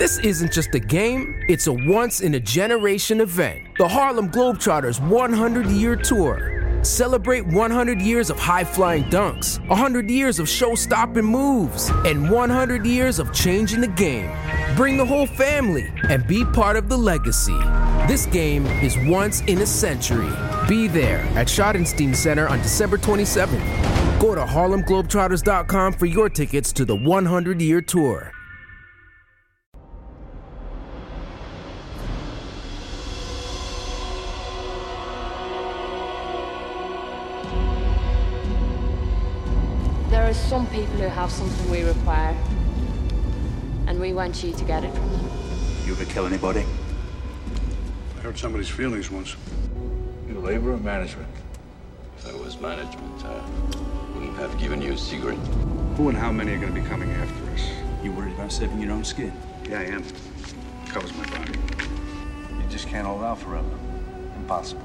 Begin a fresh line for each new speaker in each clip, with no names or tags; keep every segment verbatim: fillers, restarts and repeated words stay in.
This isn't just a game, it's a once-in-a-generation event. The Harlem Globetrotters hundred-year Tour. Celebrate one hundred years of high-flying dunks, one hundred years of show-stopping moves, and one hundred years of changing the game. Bring the whole family and be part of the legacy. This game is once in a century. Be there at Schottenstein Center on December twenty-seventh. Go to Harlem Globetrotters dot com for your tickets to the hundred-year Tour.
There are some people who have something we require, and we want you to get it from them.
You ever kill anybody?
I hurt somebody's feelings once.
You labor or management?
If I was management, I wouldn't have given you a cigarette.
Who and how many are going to be coming after us?
You worried about saving your own skin?
Yeah, I am. Covers my body.
You just can't hold out forever. Impossible.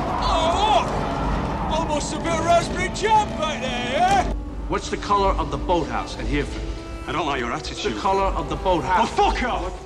Oh! Almost a bit of raspberry jam right there, yeah?
What's the color of the boathouse at Hereford?
I don't like your attitude.
The color of the boathouse.
Oh, fuck off!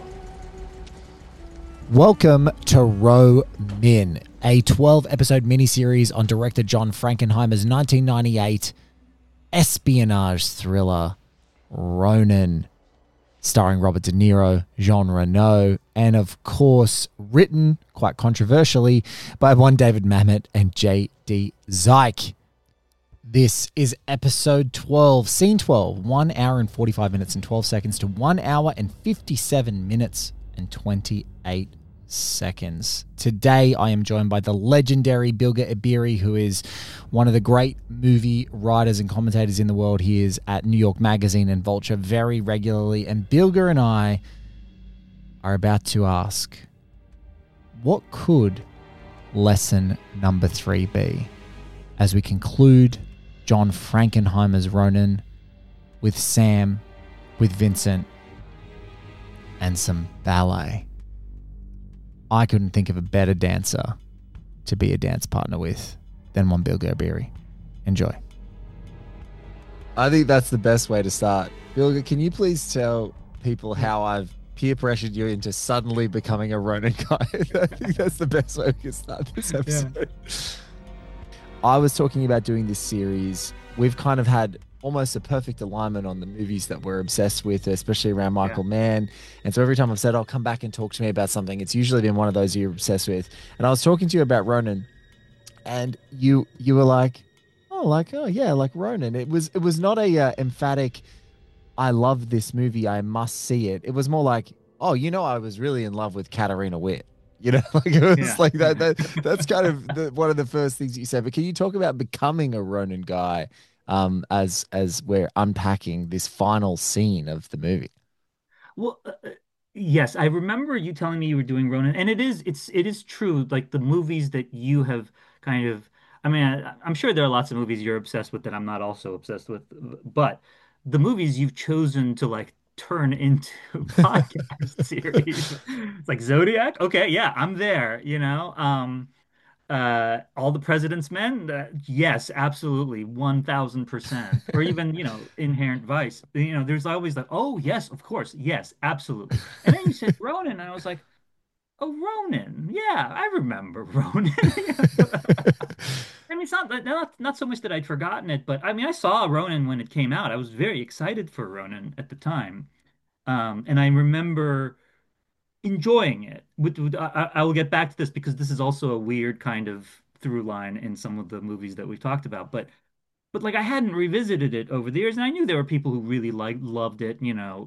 Welcome to Row Min, a twelve episode miniseries on director John Frankenheimer's nineteen ninety-eight espionage thriller, Ronin, starring Robert De Niro, Jean Reno, and of course, written, quite controversially, by one David Mamet and J D Zeik. This is episode twelve, scene twelve, one hour and forty-five minutes and twelve seconds to one hour and fifty-seven minutes and twenty-eight seconds. Today, I am joined by the legendary Bilger Ebiri, who is one of the great movie writers and commentators in the world. He is at New York Magazine and Vulture very regularly. And Bilger and I are about to ask, what could lesson number three be as we conclude John Frankenheimer's Ronin with Sam, with Vincent, and some ballet? I couldn't think of a better dancer to be a dance partner with than one Bilger Ebiri. Enjoy. I think that's the best way to start. Bilger, can you please tell people how I've peer pressured you into suddenly becoming a Ronin guy? I think that's the best way we can start this episode. Yeah. I was talking about doing this series. We've kind of had almost a perfect alignment on the movies that we're obsessed with, especially around Michael yeah. Mann. And so every time I've said, oh, come back and talk to me about something, it's usually been one of those you're obsessed with. And I was talking to you about Ronin, and you you were like, oh, like, oh, yeah, like Ronin. It was, it was not a uh, emphatic, I love this movie, I must see it. It was more like, oh, you know, I was really in love with Katarina Witt. You know, like it was yeah. like that, that. That's kind of the, one of the first things you said. But can you talk about becoming a Ronin guy um, as as we're unpacking this final scene of the movie?
Well, uh, yes, I remember you telling me you were doing Ronin, and it is it's it is true. Like the movies that you have kind of, I mean, I, I'm sure there are lots of movies you're obsessed with that I'm not also obsessed with, but the movies you've chosen to like turn into podcast series. It's like Zodiac. Okay, yeah, I'm there, you know. Um uh All the President's Men, uh, yes, absolutely, one thousand percent. Or even, you know, Inherent Vice. You know, there's always like, oh, yes, of course, yes, absolutely. And then you said Ronin, and I was like, oh, Ronin. Yeah, I remember Ronin. I mean, it's not, not not so much that I'd forgotten it, but I mean, I saw Ronin when it came out. I was very excited for Ronin at the time, um, and I remember enjoying it. With, with I, I will get back to this because this is also a weird kind of through line in some of the movies that we've talked about. But but like I hadn't revisited it over the years, and I knew there were people who really liked loved it. You know,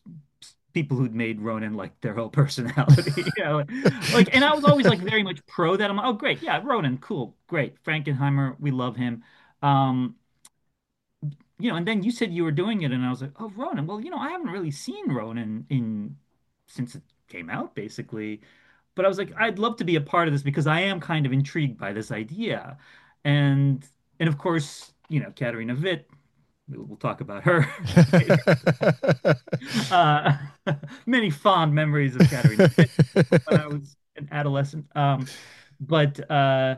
people who'd made Ronin like their whole personality, you know, like, and I was always like very much pro that. I'm like, oh, great. Yeah. Ronin. Cool. Great. Frankenheimer. We love him. Um, you know, and then you said you were doing it and I was like, oh, Ronin. Well, you know, I haven't really seen Ronin in since it came out basically, but I was like, I'd love to be a part of this because I am kind of intrigued by this idea. And, and of course, you know, Katarina Witt, we'll talk about her. uh, many fond memories of Katarina when I was an adolescent. Um, but uh,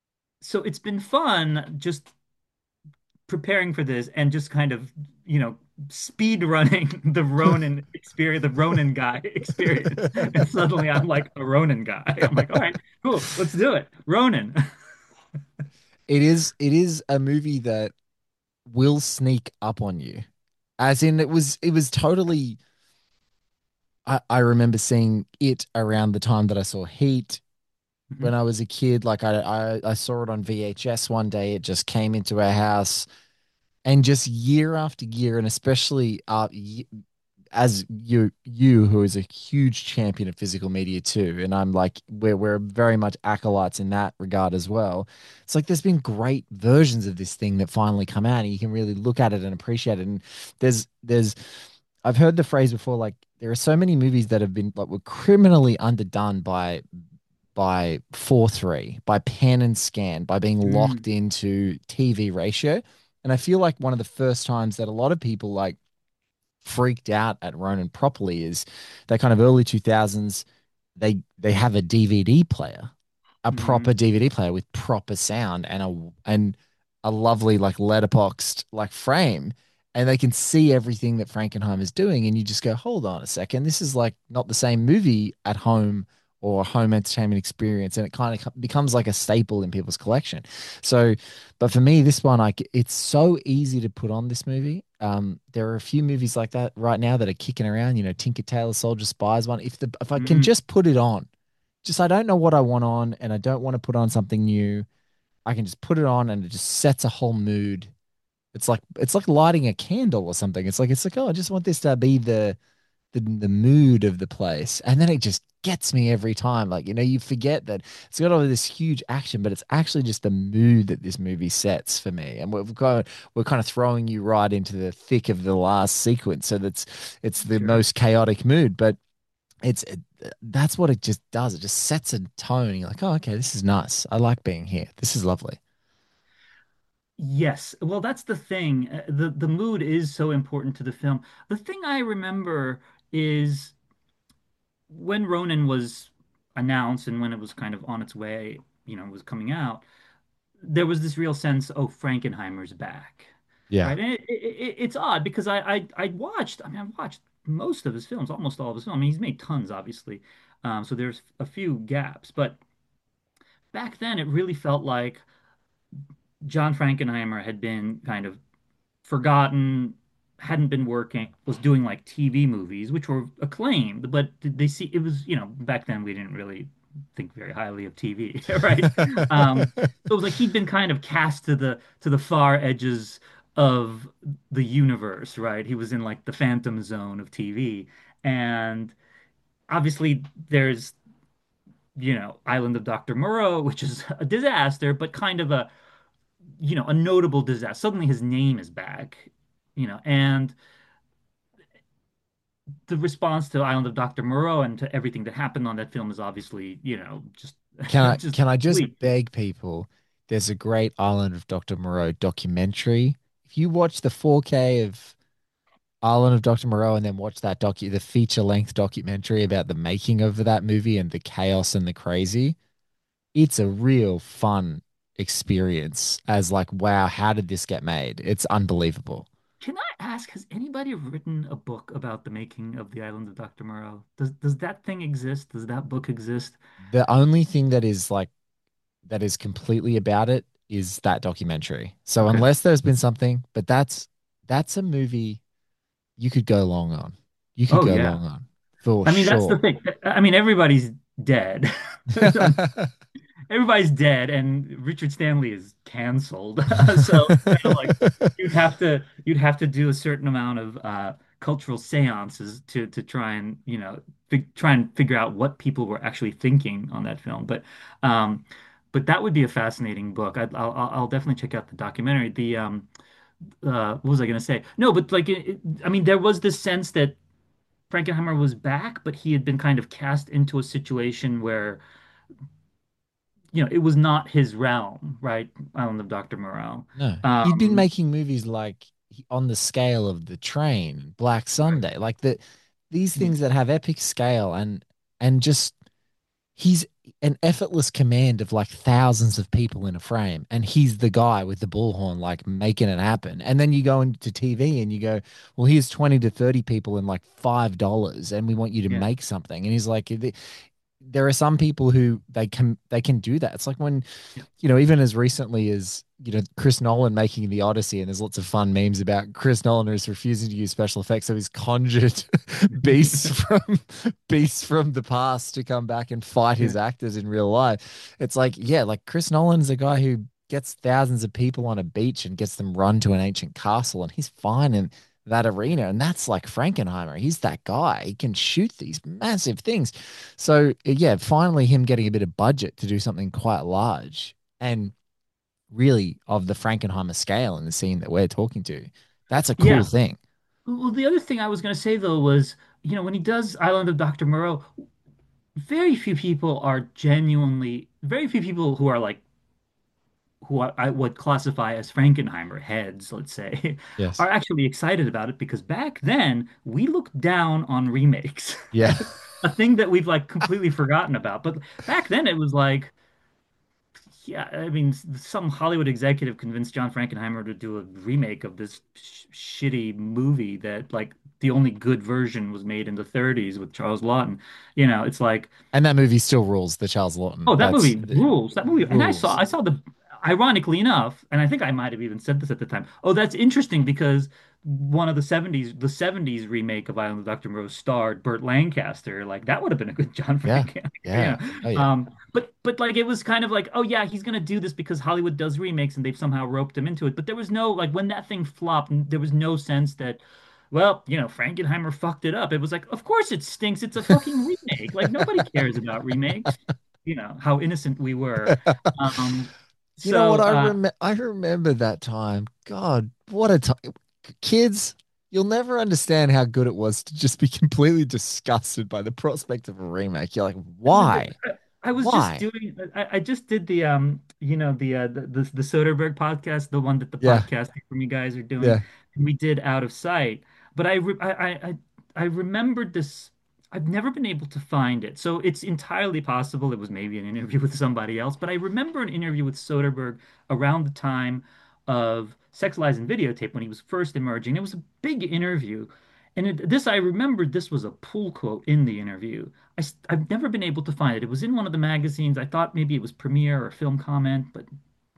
so it's been fun just preparing for this and just kind of, you know, speed running the Ronin experience, the Ronin guy experience. And suddenly I'm like a Ronin guy. I'm like, all right, cool, let's do it. Ronin.
It is it is a movie that will sneak up on you. As in it was it was totally I, I remember seeing it around the time that I saw Heat when
Mhm.
I was a kid. Like I, I I saw it on V H S one day. It just came into our house, and just year after year, and especially uh, as you you who is a huge champion of physical media too, and I'm like we're we're very much acolytes in that regard as well. It's like there's been great versions of this thing that finally come out, and you can really look at it and appreciate it. And there's there's I've heard the phrase before, like there are so many movies that have been like were criminally underdone by by four three, by pan and scan, by being locked
Mm,
into T V ratio. And I feel like one of the first times that a lot of people like freaked out at Ronin properly is that kind of early two thousands they they have a D V D player, a proper
mm,
D V D player with proper sound and a and a lovely like letterboxed like frame, and they can see everything that Frankenheimer is doing, and you just go, hold on a second, this is like not the same movie at home or a home entertainment experience, and it kind of becomes like a staple in people's collection. So but for me, this one, like, it's so easy to put on this movie. Um, there are a few movies like that right now that are kicking around. You know, Tinker Tailor Soldier Spies one. If the if I can
mm.
just put it on, just I don't know what I want on, and I don't want to put on something new. I can just put it on, and it just sets a whole mood. It's like it's like lighting a candle or something. It's like it's like oh, I just want this to be the the the mood of the place, and then it just gets me every time. Like you know, you forget that it's got all this huge action, but it's actually just the mood that this movie sets for me. And we've got we're kind of throwing you right into the thick of the last sequence, so that's it's the
Sure.
most chaotic mood, but it's it, that's what it just does. It just sets a tone. You're like, oh, okay, this is nice. I like being here. This is lovely.
Yes. Well, that's the thing. Uh, The the mood is so important to the film. The thing I remember is when Ronin was announced and when it was kind of on its way, you know, was coming out, there was this real sense, oh, Frankenheimer's back,
Yeah.
right? And it, it, it's odd because I, I I watched, I mean, I've watched most of his films, almost all of his films. I mean, he's made tons, obviously. Um, so there's a few gaps, but back then it really felt like John Frankenheimer had been kind of forgotten, hadn't been working, was doing like T V movies, which were acclaimed, but did they see it was, you know, back then we didn't really think very highly of T V, right? Um, so it was like he'd been kind of cast to the to the far edges of the universe, right? He was in like the phantom zone of T V. And obviously there's, you know, Island of doctor Moreau, which is a disaster, but kind of a you know, a notable disaster. Suddenly his name is back, you know, and the response to Island of doctor Moreau and to everything that happened on that film is obviously, you know, just
Can I
just
can I just
bleak.
beg people? There's a great Island of doctor Moreau documentary. If you watch the four K of Island of doctor Moreau and then watch that docu the feature length documentary about the making of that movie and the chaos and the crazy, it's a real fun experience as like, wow, how did this get made? It's unbelievable.
Can I ask, has anybody written a book about the making of the Island of doctor Moreau? Does does that thing exist? Does that book exist?
The only thing that is like that is completely about it is that documentary. So
Okay.
unless there's been something, but that's that's a movie you could go long on. You could
Oh
go
yeah.
long on for
I mean, that's the
sure.
thing. I mean, everybody's dead. Everybody's dead and Richard Stanley is canceled. So it's kind of like you'd have to you'd have to do a certain amount of uh, cultural seances to to try and you know fig try and figure out what people were actually thinking on that film. But um, but that would be a fascinating book. I'd, I'll I'll I'll definitely check out the documentary. The um uh what was I going to say? No, but like it, it- I mean, there was this sense that Frankenheimer was back, but he had been kind of cast into a situation where you know, it was not his realm, right? Island of doctor Moreau.
No, he'd been
Um,
making movies like on the scale of The Train, Black
right.
Sunday, like the these
Yeah.
things that have epic scale and and just he's an effortless command of like thousands of people in a frame, and he's the guy with the bullhorn, like making it happen. And then you go into T V and you go, well, here's twenty to thirty people and like five dollars, and we want you to
Yeah.
make something. And he's like, there are some people who they can they can do that. It's like when,
Yeah.
you know, even as recently as, you know, Chris Nolan making the Odyssey, and there's lots of fun memes about Chris Nolan who's refusing to use special effects, so he's conjured beasts from beasts from the past to come back and fight
Yeah.
his actors in real life. It's like, yeah, like Chris Nolan's a guy who gets thousands of people on a beach and gets them run to an ancient castle, and he's fine in that arena. And that's like Frankenheimer. He's that guy. He can shoot these massive things. So yeah, finally him getting a bit of budget to do something quite large and really of the Frankenheimer scale in the scene that we're talking to. That's a cool
Yeah.
thing.
Well, the other thing I was going to say though was, you know, when he does Island of doctor Moreau, very few people are genuinely, very few people who are like, who I, I would classify as Frankenheimer heads, let's say,
Yes.
are actually excited about it because back then we looked down on remakes,
Yeah.
a thing that we've like completely forgotten about. But back then it was like, yeah, I mean, some Hollywood executive convinced John Frankenheimer to do a remake of this sh shitty movie that, like, the only good version was made in the thirties with Charles Lawton. You know, it's like,
And that movie still rules, the Charles Lawton.
oh, that
That's
movie
the
rules. That movie, and I saw,
rules.
I saw the, ironically enough, and I think I might have even said this at the time. Oh, that's interesting because one of the seventies, the seventies remake of Island of doctor Moreau starred Burt Lancaster. Like that would have been a good John
Yeah.
Frank, you
Yeah.
know.
Oh yeah.
Um, but but like it was kind of like, oh yeah, he's gonna do this because Hollywood does remakes and they've somehow roped him into it. But there was no like when that thing flopped, there was no sense that. Well, you know, Frankenheimer fucked it up. It was like, of course it stinks. It's a fucking remake. Like nobody cares about remakes. You know, how innocent we were. Um,
You know what?
so
I
uh
rem I remember that time. God, what a time. Kids, you'll never understand how good it was to just be completely disgusted by the prospect of a remake. You're like, why?
I was just
Why?
doing I, I just did the um you know the uh the, the the Soderbergh podcast, the one that the
Yeah.
podcasting from you guys are doing.
Yeah.
And we did Out of Sight. But I re I, I I I remembered this. I've never been able to find it. So it's entirely possible it was maybe an interview with somebody else, but I remember an interview with Soderbergh around the time of Sex, Lies, and Videotape when he was first emerging. It was a big interview. And it, this, I remembered this was a pull quote in the interview. I, have never been able to find it. It was in one of the magazines. I thought maybe it was Premiere or Film Comment, but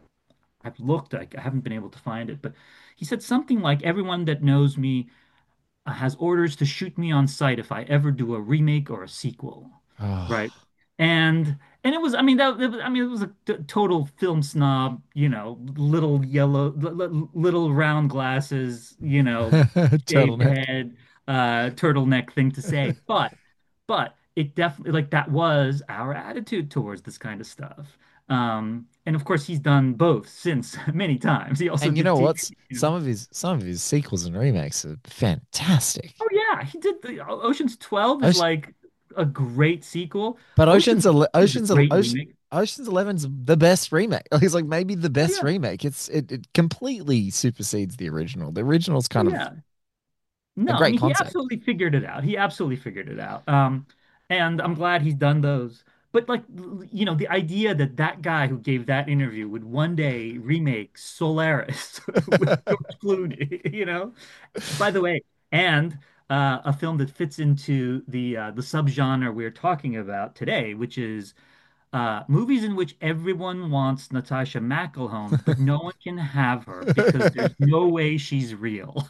I've looked. I, I haven't been able to find it. But he said something like, everyone that knows me uh, has orders to shoot me on sight if I ever do a remake or a sequel. Right.
Oh,
And and it was, I mean, that, it was- I mean, it was a t total film snob, you know, little yellow, li- li- little round glasses, you know, shaved
turtleneck.
head, uh, turtleneck thing to say. But, but it definitely, like, that was our attitude towards this kind of stuff. Um, and of course, he's done both since many times. He also
And you
did
know
T
what's
V.
some of his some of his sequels and remakes are fantastic.
Oh yeah, he did the Ocean's twelve is
Ocean,
like a great sequel.
but
Ocean's
Ocean's Ele-
is a
Ocean's Ele-
great
Ocean,
remake.
Ocean's Eleven's the best remake. It's like maybe the
Oh
best
yeah.
remake. It's it, it completely supersedes the original. The original's
Oh
kind of
yeah.
a
No, I
great
mean he
concept.
absolutely figured it out. He absolutely figured it out. Um, and I'm glad he's done those. But like you know, the idea that that guy who gave that interview would one day remake Solaris with George Clooney, you know? By the way, and uh, a film that fits into the uh, the subgenre we're talking about today, which is uh, movies in which everyone wants Natasha McElhone, but no one can have her because there's no way she's real.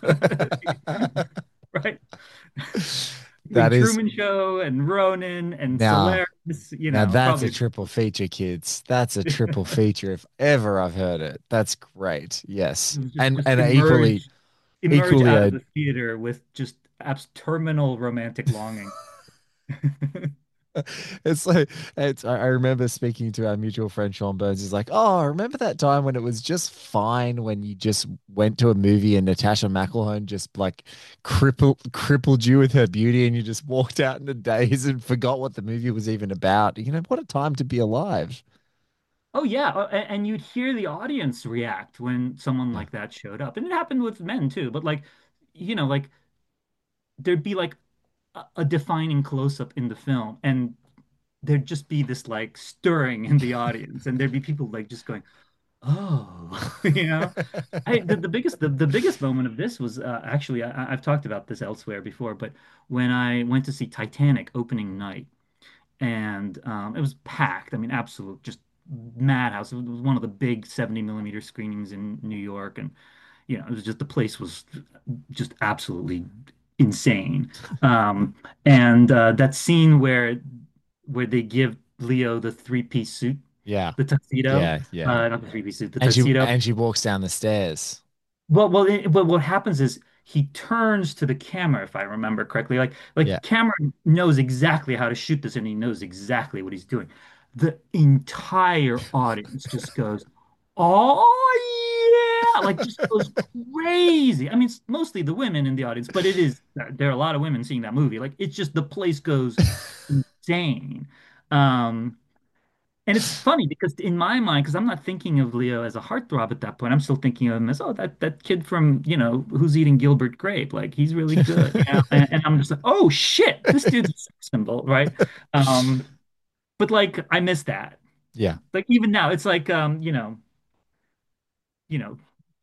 Right? Between
That is
Truman Show and Ronin and
now
Solaris, you
now
know,
that's a
probably
triple feature, kids. That's a triple feature if ever I've heard it. That's great. Yes.
just,
And
just
and equally
emerge emerge
equally
out of
a
the theater with just abs terminal romantic longing.
it's like it's I I remember speaking to our mutual friend Sean Burns. He's like, "Oh, remember that time when it was just fine when you just went to a movie and Natasha McElhone just like crippled crippled you with her beauty and you just walked out in a daze and forgot what the movie was even about. You know, what a time to be alive."
Oh yeah, uh, a- and you'd hear the audience react when someone
Yeah.
like that showed up. And it happened with men too, but like you know, like there'd be like a, a defining close-up in the film and there'd just be this like stirring in the audience, and there'd be people like just going, "Oh," you know. I the, the biggest the, the biggest moment of this was uh, actually I, I've talked about this elsewhere before, but when I went to see Titanic opening night, and um, it was packed. I mean, absolute just madhouse. It was one of the big seventy millimeter screenings in New York, and you know, it was just the place was just absolutely insane. Um, and uh, that scene where where they give Leo the three piece suit,
Yeah.
the tuxedo,
Yeah. Yeah.
uh, not the three piece suit, the
And she
tuxedo.
and she walks down the stairs.
Well, well, it, but what happens is he turns to the camera, if I remember correctly. Like,
Yeah.
like Cameron knows exactly how to shoot this, and he knows exactly what he's doing. The entire audience just goes, "Oh yeah!" Like just goes crazy. I mean, it's mostly the women in the audience, but it is there are a lot of women seeing that movie. Like, it's just the place goes insane. Um, and it's funny because in my mind, because I'm not thinking of Leo as a heartthrob at that point, I'm still thinking of him as, oh, that that kid from, you know, Who's Eating Gilbert Grape, like he's really good, you know? And, and I'm just like, oh shit, this dude's a sex symbol, right? Um, but like I miss that.
Yeah.
Like even now, it's like um, you know, you know,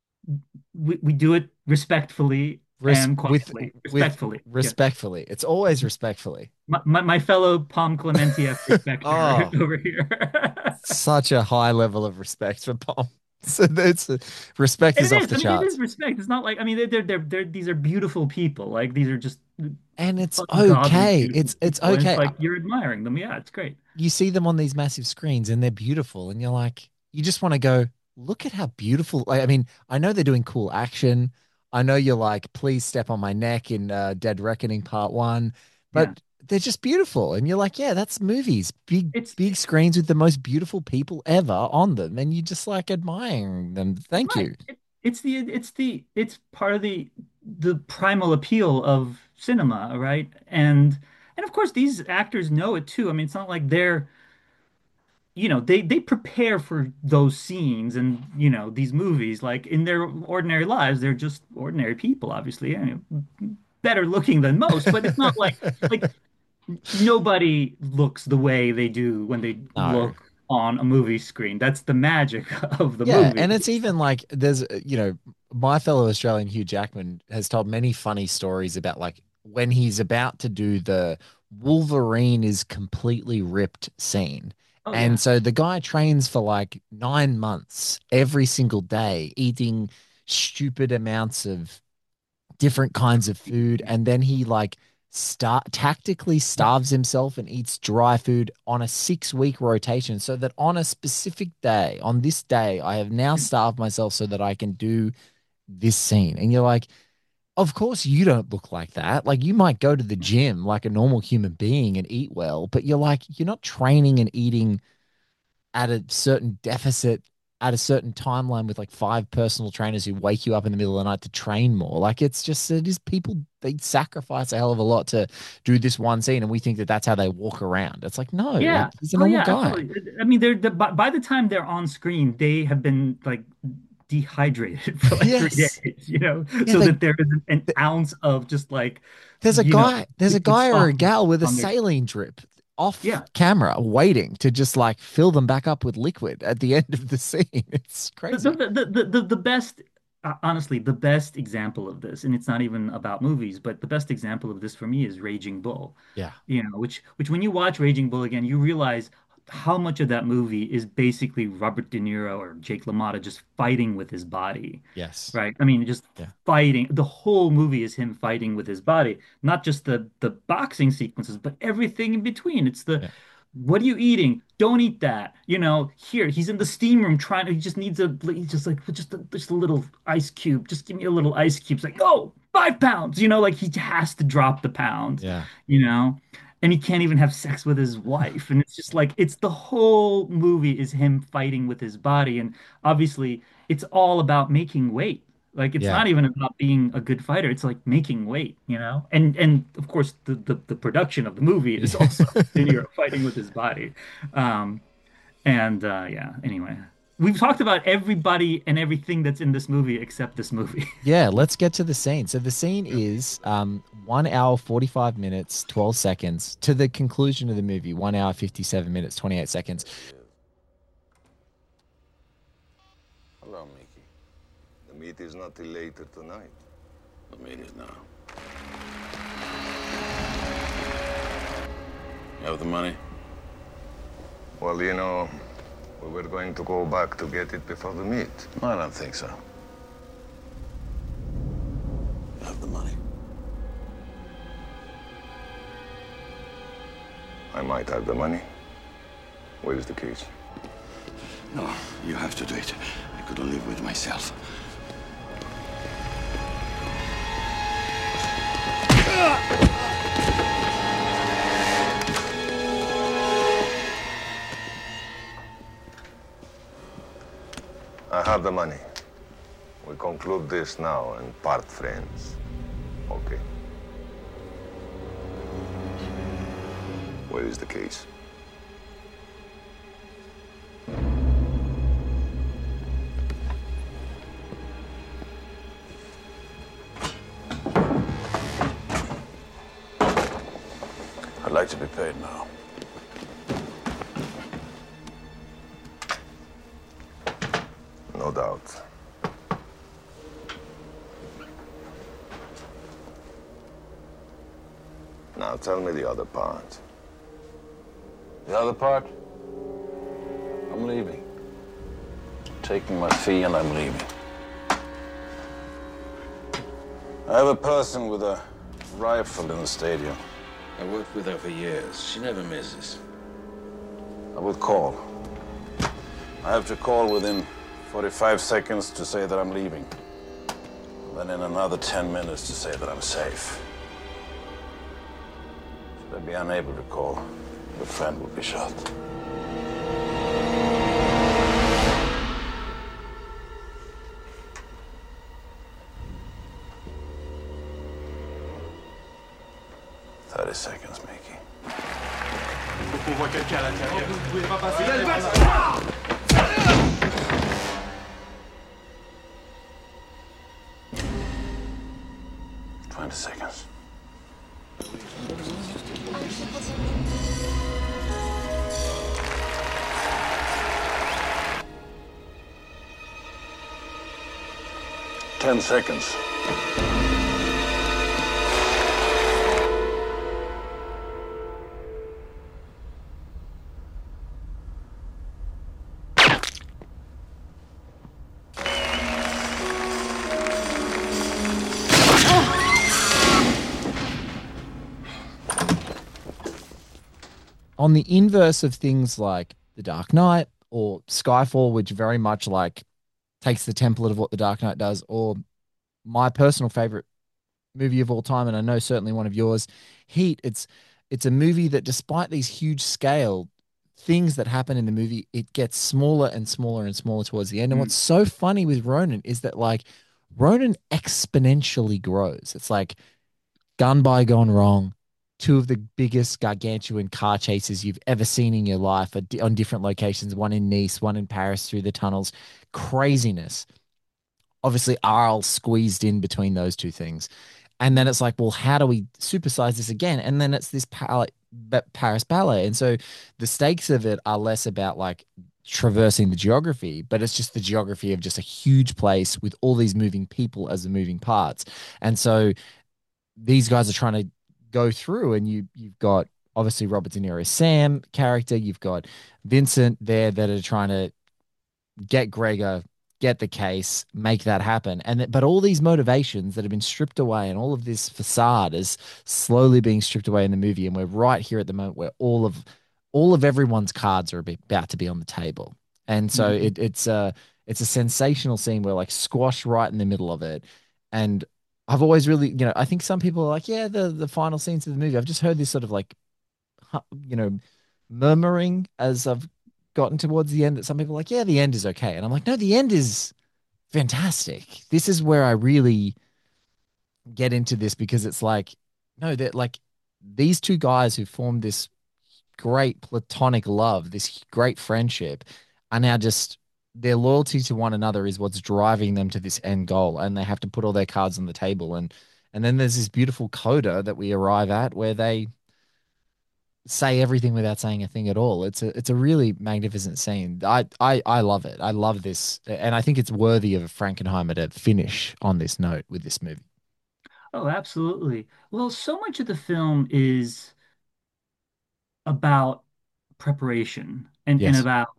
we we do it respectfully
Res
and
with
quietly,
with
respectfully. Yeah.
respectfully. It's always respectfully.
My, my, my fellow Palm Clemente respecter
Oh,
over here.
such a high level of respect for Palm. So that's respect
And
is
it
off
is.
the
I mean, it is
charts.
respect. It's not like I mean, they're they're they're, they're these are beautiful people. Like these are just
And it's
ungodly
okay.
beautiful
It's it's
people. And it's
okay.
like you're admiring them. Yeah, it's great.
You see them on these massive screens and they're beautiful and you're like, you just want to go, look at how beautiful. Like, I mean, I know they're doing cool action. I know you're like, please step on my neck in uh, Dead Reckoning Part One,
Yeah,
but they're just beautiful. And you're like, yeah, that's movies, big,
it's
big screens with the most beautiful people ever on them. And you just like admiring them. Thank
right.
you.
It, it's the it's the it's part of the the primal appeal of cinema, right? And and of course these actors know it too. I mean, it's not like they're you know they they prepare for those scenes and you know these movies like in their ordinary lives they're just ordinary people obviously and better looking than most but it's not like like nobody looks the way they do when they
No.
look on a movie screen. That's the magic of the
Yeah,
movie.
and it's even like there's uh, you know my fellow Australian Hugh Jackman has told many funny stories about like when he's about to do the Wolverine is completely ripped scene.
Oh
And
yeah.
so the guy trains for like nine months every single day, eating stupid amounts of different kinds of food, and then he like start tactically starves himself and eats dry food on a six week rotation so that on a specific day, on this day, I have now starved myself so that I can do this scene. And you're like, of course you don't look like that. Like you might go to the gym like a normal human being and eat well, but you're like, you're not training and eating at a certain deficit at a certain timeline with like five personal trainers who wake you up in the middle of the night to train more. Like it's just, it is people, they sacrifice a hell of a lot to do this one scene. And we think that that's how they walk around. It's like, no, like
Yeah.
he's a
Oh
normal
yeah,
guy.
absolutely. I mean, they're the, by, by the time they're on screen, they have been like dehydrated for like three
Yes.
days, you know,
Yeah.
so
They,
that there is an ounce of just like,
there's a
you know,
guy, there's a
liquid
guy or a
softness
gal with a
on their,
saline drip off
yeah.
camera waiting to just like fill them back up with liquid at the end of the scene. It's
The,
crazy.
the, the, the, the best, uh, honestly, the best example of this, and it's not even about movies, but the best example of this for me is Raging Bull.
Yeah.
You know, which which when you watch Raging Bull again, you realize how much of that movie is basically Robert De Niro or Jake LaMotta just fighting with his body,
Yes.
right? I mean, just
Yeah.
fighting. The whole movie is him fighting with his body, not just the the boxing sequences, but everything in between. It's the
Yeah.
what are you eating? Don't eat that. You know, here he's in the steam room trying to, he just needs a, he's just like, just a, just a little ice cube. Just give me a little ice cube. It's like, oh, five pounds. You know, like he has to drop the pounds,
Yeah.
you know, and he can't even have sex with his wife. And it's just like, it's the whole movie is him fighting with his body. And obviously, it's all about making weight. Like it's
Yeah.
not even about being a good fighter. It's like making weight, you know? And and of course the the, the production of the movie is also De Niro fighting with his body. Um and uh yeah, anyway. we've talked about everybody and everything that's in this movie except this movie.
Yeah, let's get to the scene. So the scene is um one hour forty-five minutes, twelve seconds to the conclusion of the movie, one hour fifty-seven minutes, twenty-eight seconds.
Hello, Mickey. The meet is not till later tonight.
The meet is now. You have the money?
Well, you know, we were going to go back to get it before the meet.
I don't think so. You have the money.
I might have the money. Where is the keys?
No, you have to do it. I couldn't live with myself.
I have the money. We conclude this now and part friends. Okay. Where is the case?
I'd like to be paid now.
No doubt. Now tell me the other part.
The other part? I'm leaving. Taking my fee and I'm leaving. I have a person with a rifle in the stadium. I worked with her for years. She never misses. I would call. I have to call within forty-five seconds to say that I'm leaving. Then in another ten minutes to say that I'm safe. Should I be unable to call, the friend will be shot. Thirty seconds, Mickey.
On voit quelqu'un à l'intérieur. Vous pouvez pas passer.
Twenty seconds. Ten seconds.
On the inverse of things like The Dark Knight or Skyfall, which very much like takes the template of what The Dark Knight does, or my personal favorite movie of all time, and I know certainly one of yours, Heat. It's it's a movie that, despite these huge scale things that happen in the movie, it gets smaller and smaller and smaller towards the end. And
Mm.
what's so funny with Ronin is that like Ronin exponentially grows. It's like Gun By Gone Wrong, two of the biggest gargantuan car chases you've ever seen in your life are di- on different locations, one in Nice, one in Paris through the tunnels. Craziness. Obviously, Arl squeezed in between those two things. And then it's like, well, how do we supersize this again? And then it's this pal- ba- Paris ballet. And so the stakes of it are less about like traversing the geography, but it's just the geography of just a huge place with all these moving people as the moving parts. And so these guys are trying to go through, and you you've got obviously Robert De Niro's Sam character, you've got Vincent there that are trying to get Gregor, get the case, make that happen. And th- but all these motivations that have been stripped away, and all of this facade is slowly being stripped away in the movie, and we're right here at the moment where all of all of everyone's cards are about to be on the table. And so
Mhm.
it, it's a it's a sensational scene where like squash right in the middle of it. And I've always really, you know, I think some people are like, yeah, the the final scenes of the movie. I've just heard this sort of like, hu- you know, murmuring as I've gotten towards the end that some people are like, yeah, the end is okay. And I'm like, no, the end is fantastic. This is where I really get into this, because it's like, no, that like these two guys who formed this great platonic love, this great friendship, are now just their loyalty to one another is what's driving them to this end goal, and they have to put all their cards on the table. And and then there's this beautiful coda that we arrive at where they say everything without saying a thing at all. It's a it's a really magnificent scene. I I I love it. I love this, and I think it's worthy of Frankenheimer to finish on this note with this movie.
Oh, absolutely. Well, so much of the film is about preparation and, and
Yes.
about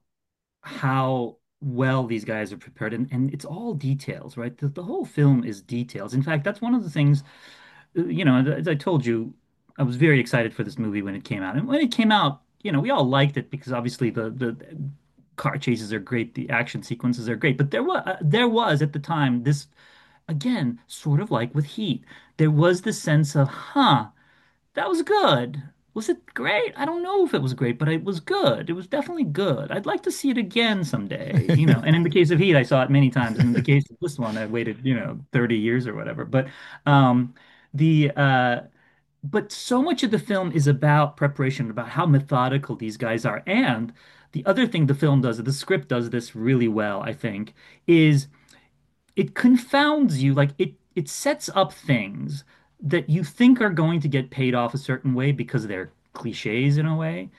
how well these guys are prepared. And, and it's all details, right? The, the whole film is details. In fact, that's one of the things, uh, you know, as I told you, I was very excited for this movie when it came out. And when it came out, you know, we all liked it because obviously the, the car chases are great, the action sequences are great. But there was, uh, there was at the time this, again, sort of like with Heat, there was this sense of, huh, that was good. Was it great? I don't know if it was great, but it was good. It was definitely good. I'd like to see it again someday, you know. And in the case of Heat, I saw it many times. And in the case of this one, I waited, you know, thirty years or whatever. But um the uh but so much of the film is about preparation, about how methodical these guys are. And the other thing the film does, the script does this really well, I think, is it confounds you. Like it it sets up things that you think are going to get paid off a certain way because they're cliches in a way,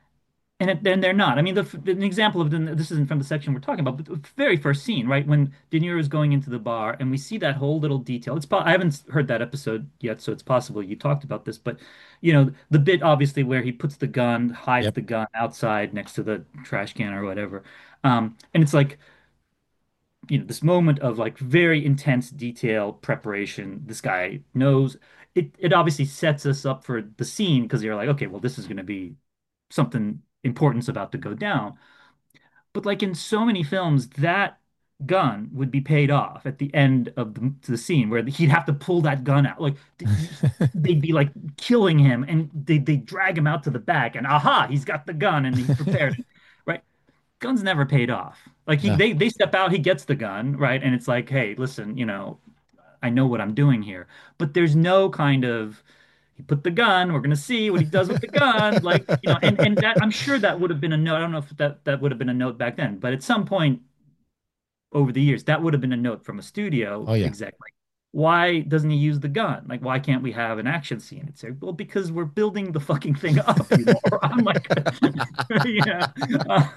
and it, then they're not. I mean, the, an example of the, this isn't from the section we're talking about, but the very first scene, right, when De Niro is going into the bar, and we see that whole little detail. It's I haven't heard that episode yet, so it's possible you talked about this, but you know, the bit obviously where he puts the gun, hides
Yep.
the gun outside next to the trash can or whatever, um, and it's like you know, this moment of like very intense detail preparation. This guy knows it, it obviously sets us up for the scene because you're like, okay, well, this is going to be something important's about to go down. But like in so many films, that gun would be paid off at the end of the, the scene where he'd have to pull that gun out. Like they'd be like killing him and they they drag him out to the back and aha, he's got the gun and he's prepared. Right? Gun's never paid off. Like he
No.
they they step out, he gets the gun, right? And it's like, hey, listen, you know, I know what I'm doing here. But there's no kind of he put the gun, we're gonna see what he does with the gun. Like, you know, and and that I'm sure that would have been a note. I don't know if that that would have been a note back then, but at some point over the years, that would have been a note from a studio
Oh yeah.
exec. Like, why doesn't he use the gun? Like, why can't we have an action scene? It's like, well, because we're building the fucking thing up, you know. I'm like, yeah. Uh,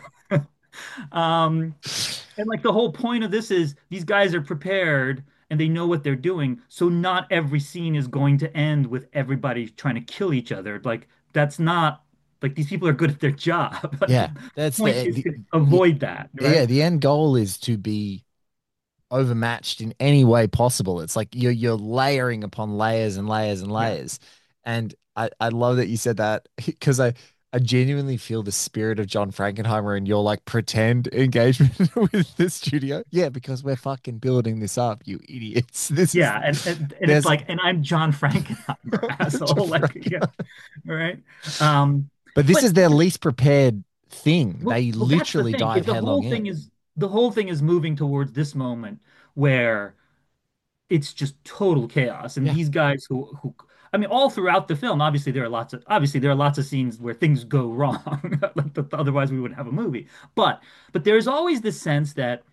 um, and like the whole point of this is these guys are prepared and they know what they're doing. So not every scene is going to end with everybody trying to kill each other. Like that's not like these people are good at their job.
Yeah.
The
That's
point
the,
is
the,
to
the
avoid that,
yeah,
right?
the end goal is to be overmatched in any way possible. It's like you're you're layering upon layers and layers and
Yeah.
layers. And I, I love that you said that because I, I genuinely feel the spirit of John Frankenheimer in your like pretend engagement with the studio. Yeah, because we're fucking building this up, you idiots. This is
Yeah, and, and and it's
there's
like, and I'm John Frankenheimer,
John
asshole. Like, yeah,
Frankenheimer.
right. Um,
But this
but
is their least prepared thing.
well,
They
well, that's the
literally
thing.
dive
It, the
headlong
whole
in.
thing is the whole thing is moving towards this moment where it's just total chaos, and
Yeah.
these guys who who I mean, all throughout the film, obviously there are lots of obviously there are lots of scenes where things go wrong, like the, otherwise we wouldn't have a movie. But but there's always this sense that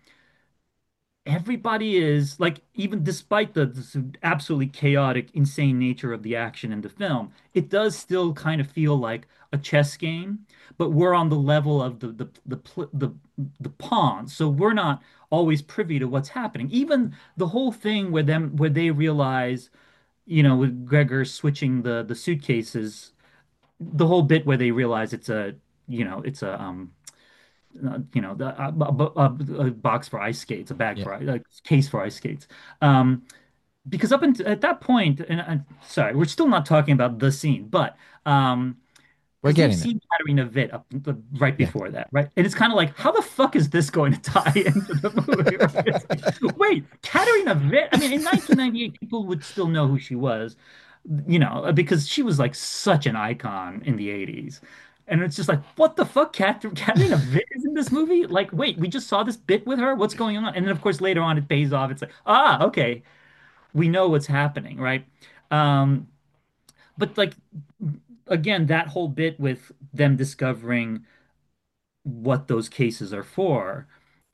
everybody is like, even despite the, the absolutely chaotic, insane nature of the action in the film, it does still kind of feel like a chess game, but we're on the level of the the the pl- the, the pawns, so we're not always privy to what's happening. Even the whole thing where them where they realize, you know, with Gregor switching the the suitcases, the whole bit where they realize it's a, you know, it's a um uh, you know, the, uh, a, a, a box for ice skates, a bag
Yeah.
for a case for ice skates. Um, because up until at that point, and I'm sorry, we're still not talking about the scene, but um,
We're
because they've
getting it.
seen Katarina Witt up right
Yeah.
before that, right? And it's kind of like, how the fuck is this going to tie into the movie? Right? It's like, wait, Katarina Witt? I mean, in nineteen ninety-eight, people would still know who she was, you know, because she was like such an icon in the eighties. And it's just like, what the fuck? Kat Katarina Witt is in this movie? Like, wait, we just saw this bit with her. What's going on? And then, of course, later on, it pays off. It's like, ah, okay, we know what's happening, right? Um, but like, again, that whole bit with them discovering what those cases are for,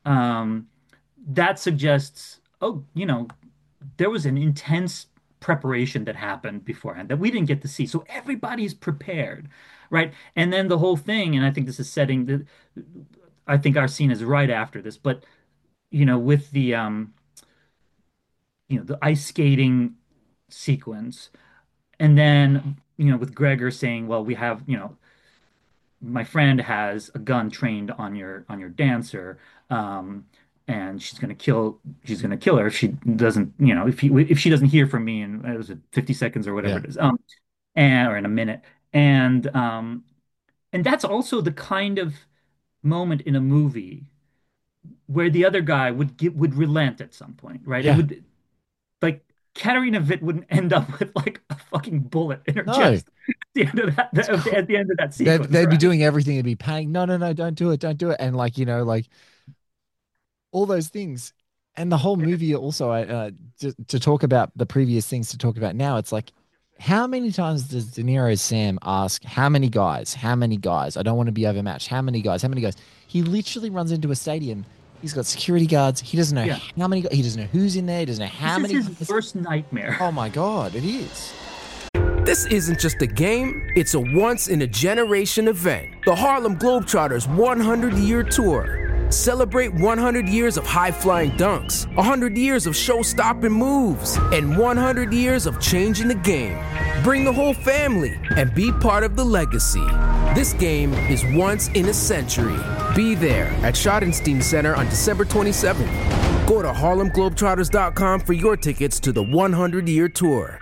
um, that suggests, oh, you know, there was an intense preparation that happened beforehand that we didn't get to see. So everybody's prepared, right? And then the whole thing, and I think this is setting the, I think our scene is right after this, but you know, with the um, you know, the ice skating sequence, and then you know, with Gregor saying, well, we have, you know, my friend has a gun trained on your on your dancer, um, and she's gonna kill she's gonna kill her if she doesn't, you know, if he if she doesn't hear from me in it was fifty seconds or whatever
Yeah.
it is, um, and or in a minute, and um, and that's also the kind of moment in a movie where the other guy would get would relent at some point, right? It
Yeah.
would like Katarina Witt wouldn't end up with like a fucking bullet in her
No.
chest at the end of that at the end of that
They'd,
sequence,
they'd be
right?
doing everything. They'd be paying. No, no, no, don't do it. Don't do it. And like, you know, like all those things. And the whole movie also, uh, to, to talk about the previous things to talk about now, it's like, how many times does De Niro's Sam ask, how many guys, how many guys? I don't want to be overmatched. How many guys, how many guys? He literally runs into a stadium. He's got security guards. He doesn't know
Yeah.
how many, he doesn't know who's in there. He doesn't know how
This
many.
is his worst nightmare.
Oh my God, it is.
This isn't just a game, it's a once-in-a-generation event. The Harlem Globetrotters one hundred year Tour. Celebrate one hundred years of high-flying dunks, one hundred years of show-stopping moves, and one hundred years of changing the game. Bring the whole family and be part of the legacy. This game is once in a century. Be there at Schottenstein Center on December twenty-seventh. Go to harlem globetrotters dot com for your tickets to the one hundred year Tour.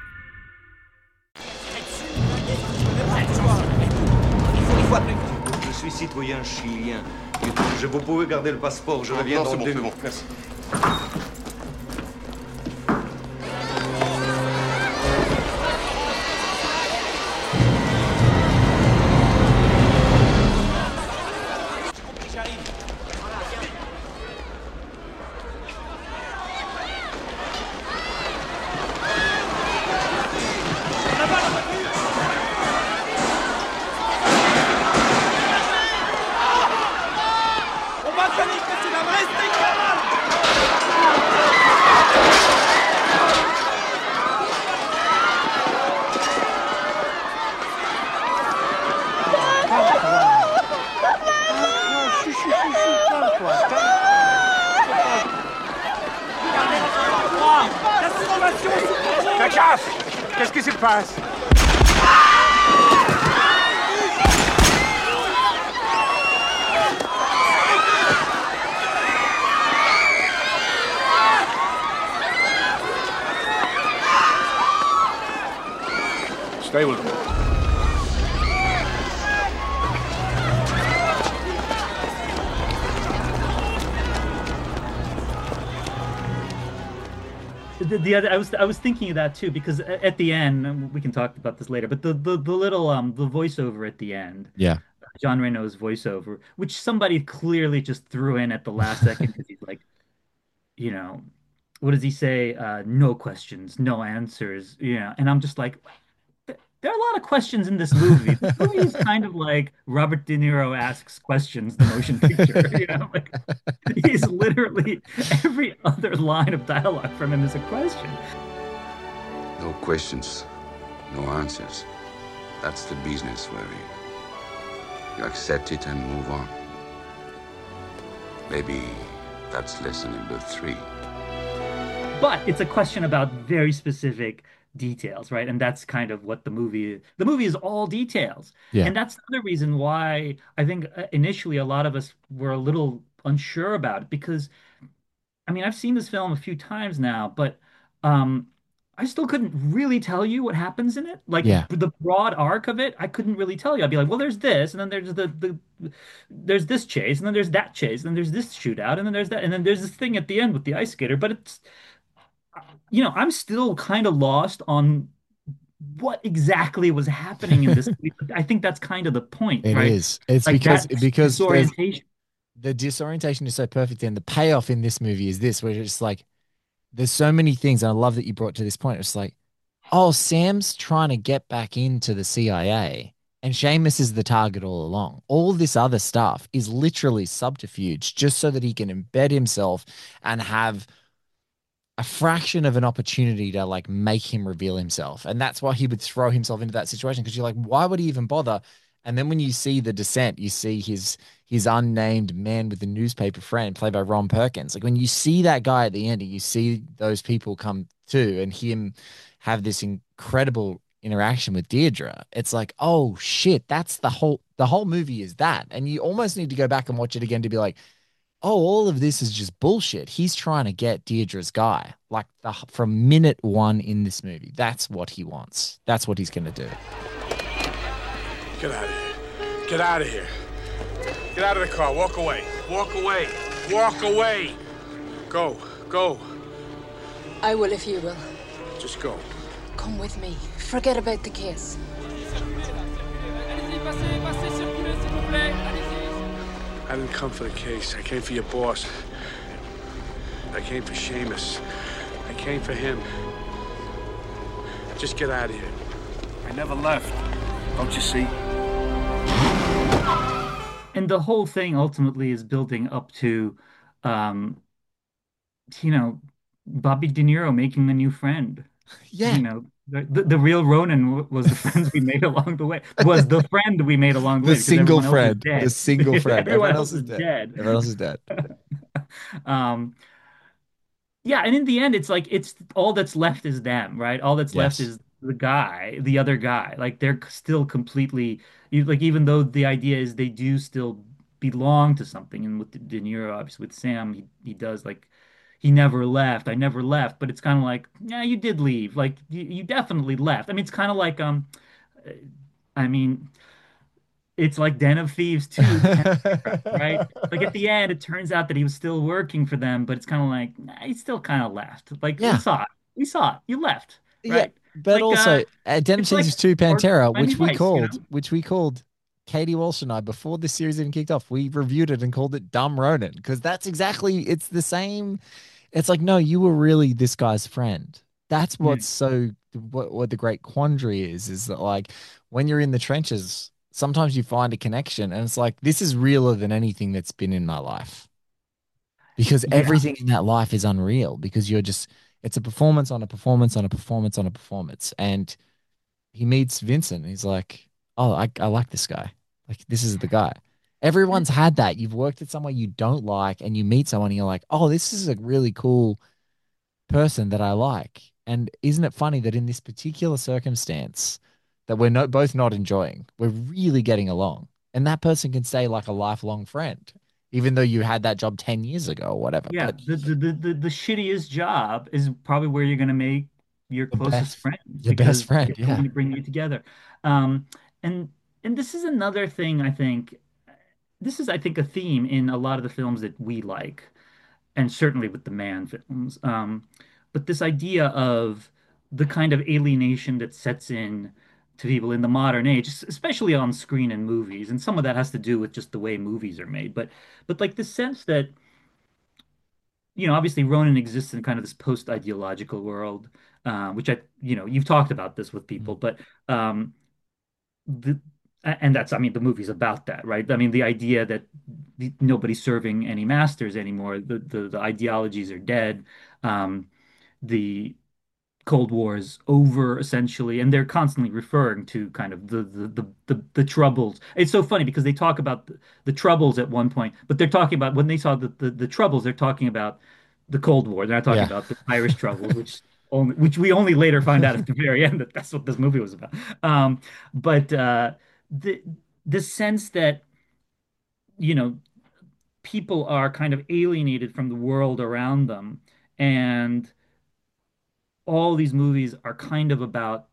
Je suis citoyen chilien. Je vous pouvez garder le passeport, je reviens dans deux minutes. Merci.
Qu'est-ce qui se passe?
Stay with me.
The, the other, I was I was thinking of that too because a- at the end and we can talk about this later, but the the, the little um the voiceover at the end,
Yeah.
John Reno's voiceover, which somebody clearly just threw in at the last second because he's like, you know, what does he say? Uh, no questions, no answers, you know, and I'm just like, th- there are a lot of questions in this movie. This movie is kind of like Robert De Niro asks questions, the motion picture, you know, like he's literally every other line of dialogue from him is a question.
No questions, no answers. That's the business where you, you accept it and move on. Maybe that's lesson number three.
But it's a question about very specific details, right? And that's kind of what the movie the movie is all details.
Yeah.
And that's the other reason why I think uh, initially a lot of us were a little unsure about it because I mean, I've seen this film a few times now, but um I still couldn't really tell you what happens in it. Like
Yeah.
the broad arc of it, I couldn't really tell you. I'd be like, well, there's this, and then there's the the there's this chase, and then there's that chase, and then there's this shootout, and then there's that, and then there's this thing at the end with the ice skater. But it's you know, I'm still kind of lost on what exactly was happening in this movie. I think that's kind of the point,
It
right?
is. It's
Like
because
that
because there's-
disorientation.
the disorientation is so perfect, and the payoff in this movie is this, where it's like there's so many things, and I love that you brought to this point. It's like, oh, Sam's trying to get back into the C I A, And Seamus is the target all along. All this other stuff is literally subterfuge just so that he can embed himself and have a fraction of an opportunity to like make him reveal himself. And that's why he would throw himself into that situation because you're like, why would he even bother? And then when you see the descent, you see his his unnamed man with the newspaper friend played by Ron Perkins. Like when you see that guy at the end, and you see those people come to and him have this incredible interaction with Deirdre, it's like, oh shit, that's the whole the whole movie is that. And you almost need to go back and watch it again to be like, oh, all of this is just bullshit. He's trying to get Deirdre's guy. Like the, from minute one in this movie, that's what he wants. That's what he's going to do.
Get out of here. Get out of here. Get out of the car. Walk away. Walk away. Walk away. Go. Go.
I will if you will.
Just go.
Come with me. Forget about the case.
I didn't come for the case. I came for your boss. I came for Seamus. I came for him. Just get out of here.
I never left. Don't you see?
And the whole thing ultimately is building up to, um, you know, Bobby De Niro making a new friend.
Yeah.
You know, the, the, the real Ronin was the friends we made along the way. Was the friend we made along the,
the
way.
Single friend. The single friend.
Everyone, Everyone else is dead. dead.
Everyone else is dead.
um, yeah, and in the end, it's like it's all that's left is them, right? All that's
Yes.
left is the guy, the other guy. Like they're still completely you like even though the idea is they do still belong to something. And with De Niro, obviously with Sam, he he does like he never left. I never left, but it's kind of like, yeah, you did leave. Like you, you definitely left. I mean, it's kind of like um, I mean, it's like Den of Thieves too, right? Like at the end, it turns out that he was still working for them, but it's kind of like nah, he still kind of left. Like
Yeah.
we saw it, we saw it. You left,
Yeah,
right?
but
Like,
also
uh,
uh, Den of
it's
Thieves
like
two Pantera,
Miami
which we
Vice, you
called,
know?
which we called Katie Walsh and I before the series even kicked off. We reviewed it and called it Dumb Ronin because that's exactly it's the same. It's like, no, you were really this guy's friend. That's what's so what what the great quandary is, is that like when you're in the trenches, sometimes you find a connection, and it's like this is realer than anything that's been in my life because
Yeah.
everything in that life is unreal because you're just it's a performance on a performance on a performance on a performance. And he meets Vincent. And he's like, oh, I, I like this guy. Like, this is the guy. Everyone's had that. You've worked at somewhere you don't like and you meet someone and you're like, oh, this is a really cool person that I like. And isn't it funny that in this particular circumstance that we're not, both not enjoying, we're really getting along. And that person can stay like a lifelong friend, even though you had that job ten years ago or whatever.
Yeah,
But
the, the the the the shittiest job is probably where you're gonna make your
the
closest
best,
friends
your
because
best friend.
it's
Yeah.
going to bring you together. Um, and and this is another thing I think. This is I think a theme in a lot of the films that we like, and certainly with the man films. Um, but this idea of the kind of alienation that sets in to people in the modern age, especially on screen and movies, and some of that has to do with just the way movies are made. But but like the sense that you know, obviously Ronan exists in kind of this post-ideological world, uh, which I, you know, you've talked about this with people, but um, the and that's, I mean, the movie's about that, right? I mean, the idea that the, nobody's serving any masters anymore, the the, the ideologies are dead, um, the Cold War is over essentially, and they're constantly referring to kind of the the the the, the troubles. It's so funny because they talk about the, the troubles at one point, but they're talking about when they saw the, the the troubles, they're talking about the Cold War. They're not talking
Yeah.
about the Irish troubles, which only which we only later find out at the very end that that's what this movie was about. Um, but uh, the the sense that you know people are kind of alienated from the world around them, and all these movies are kind of about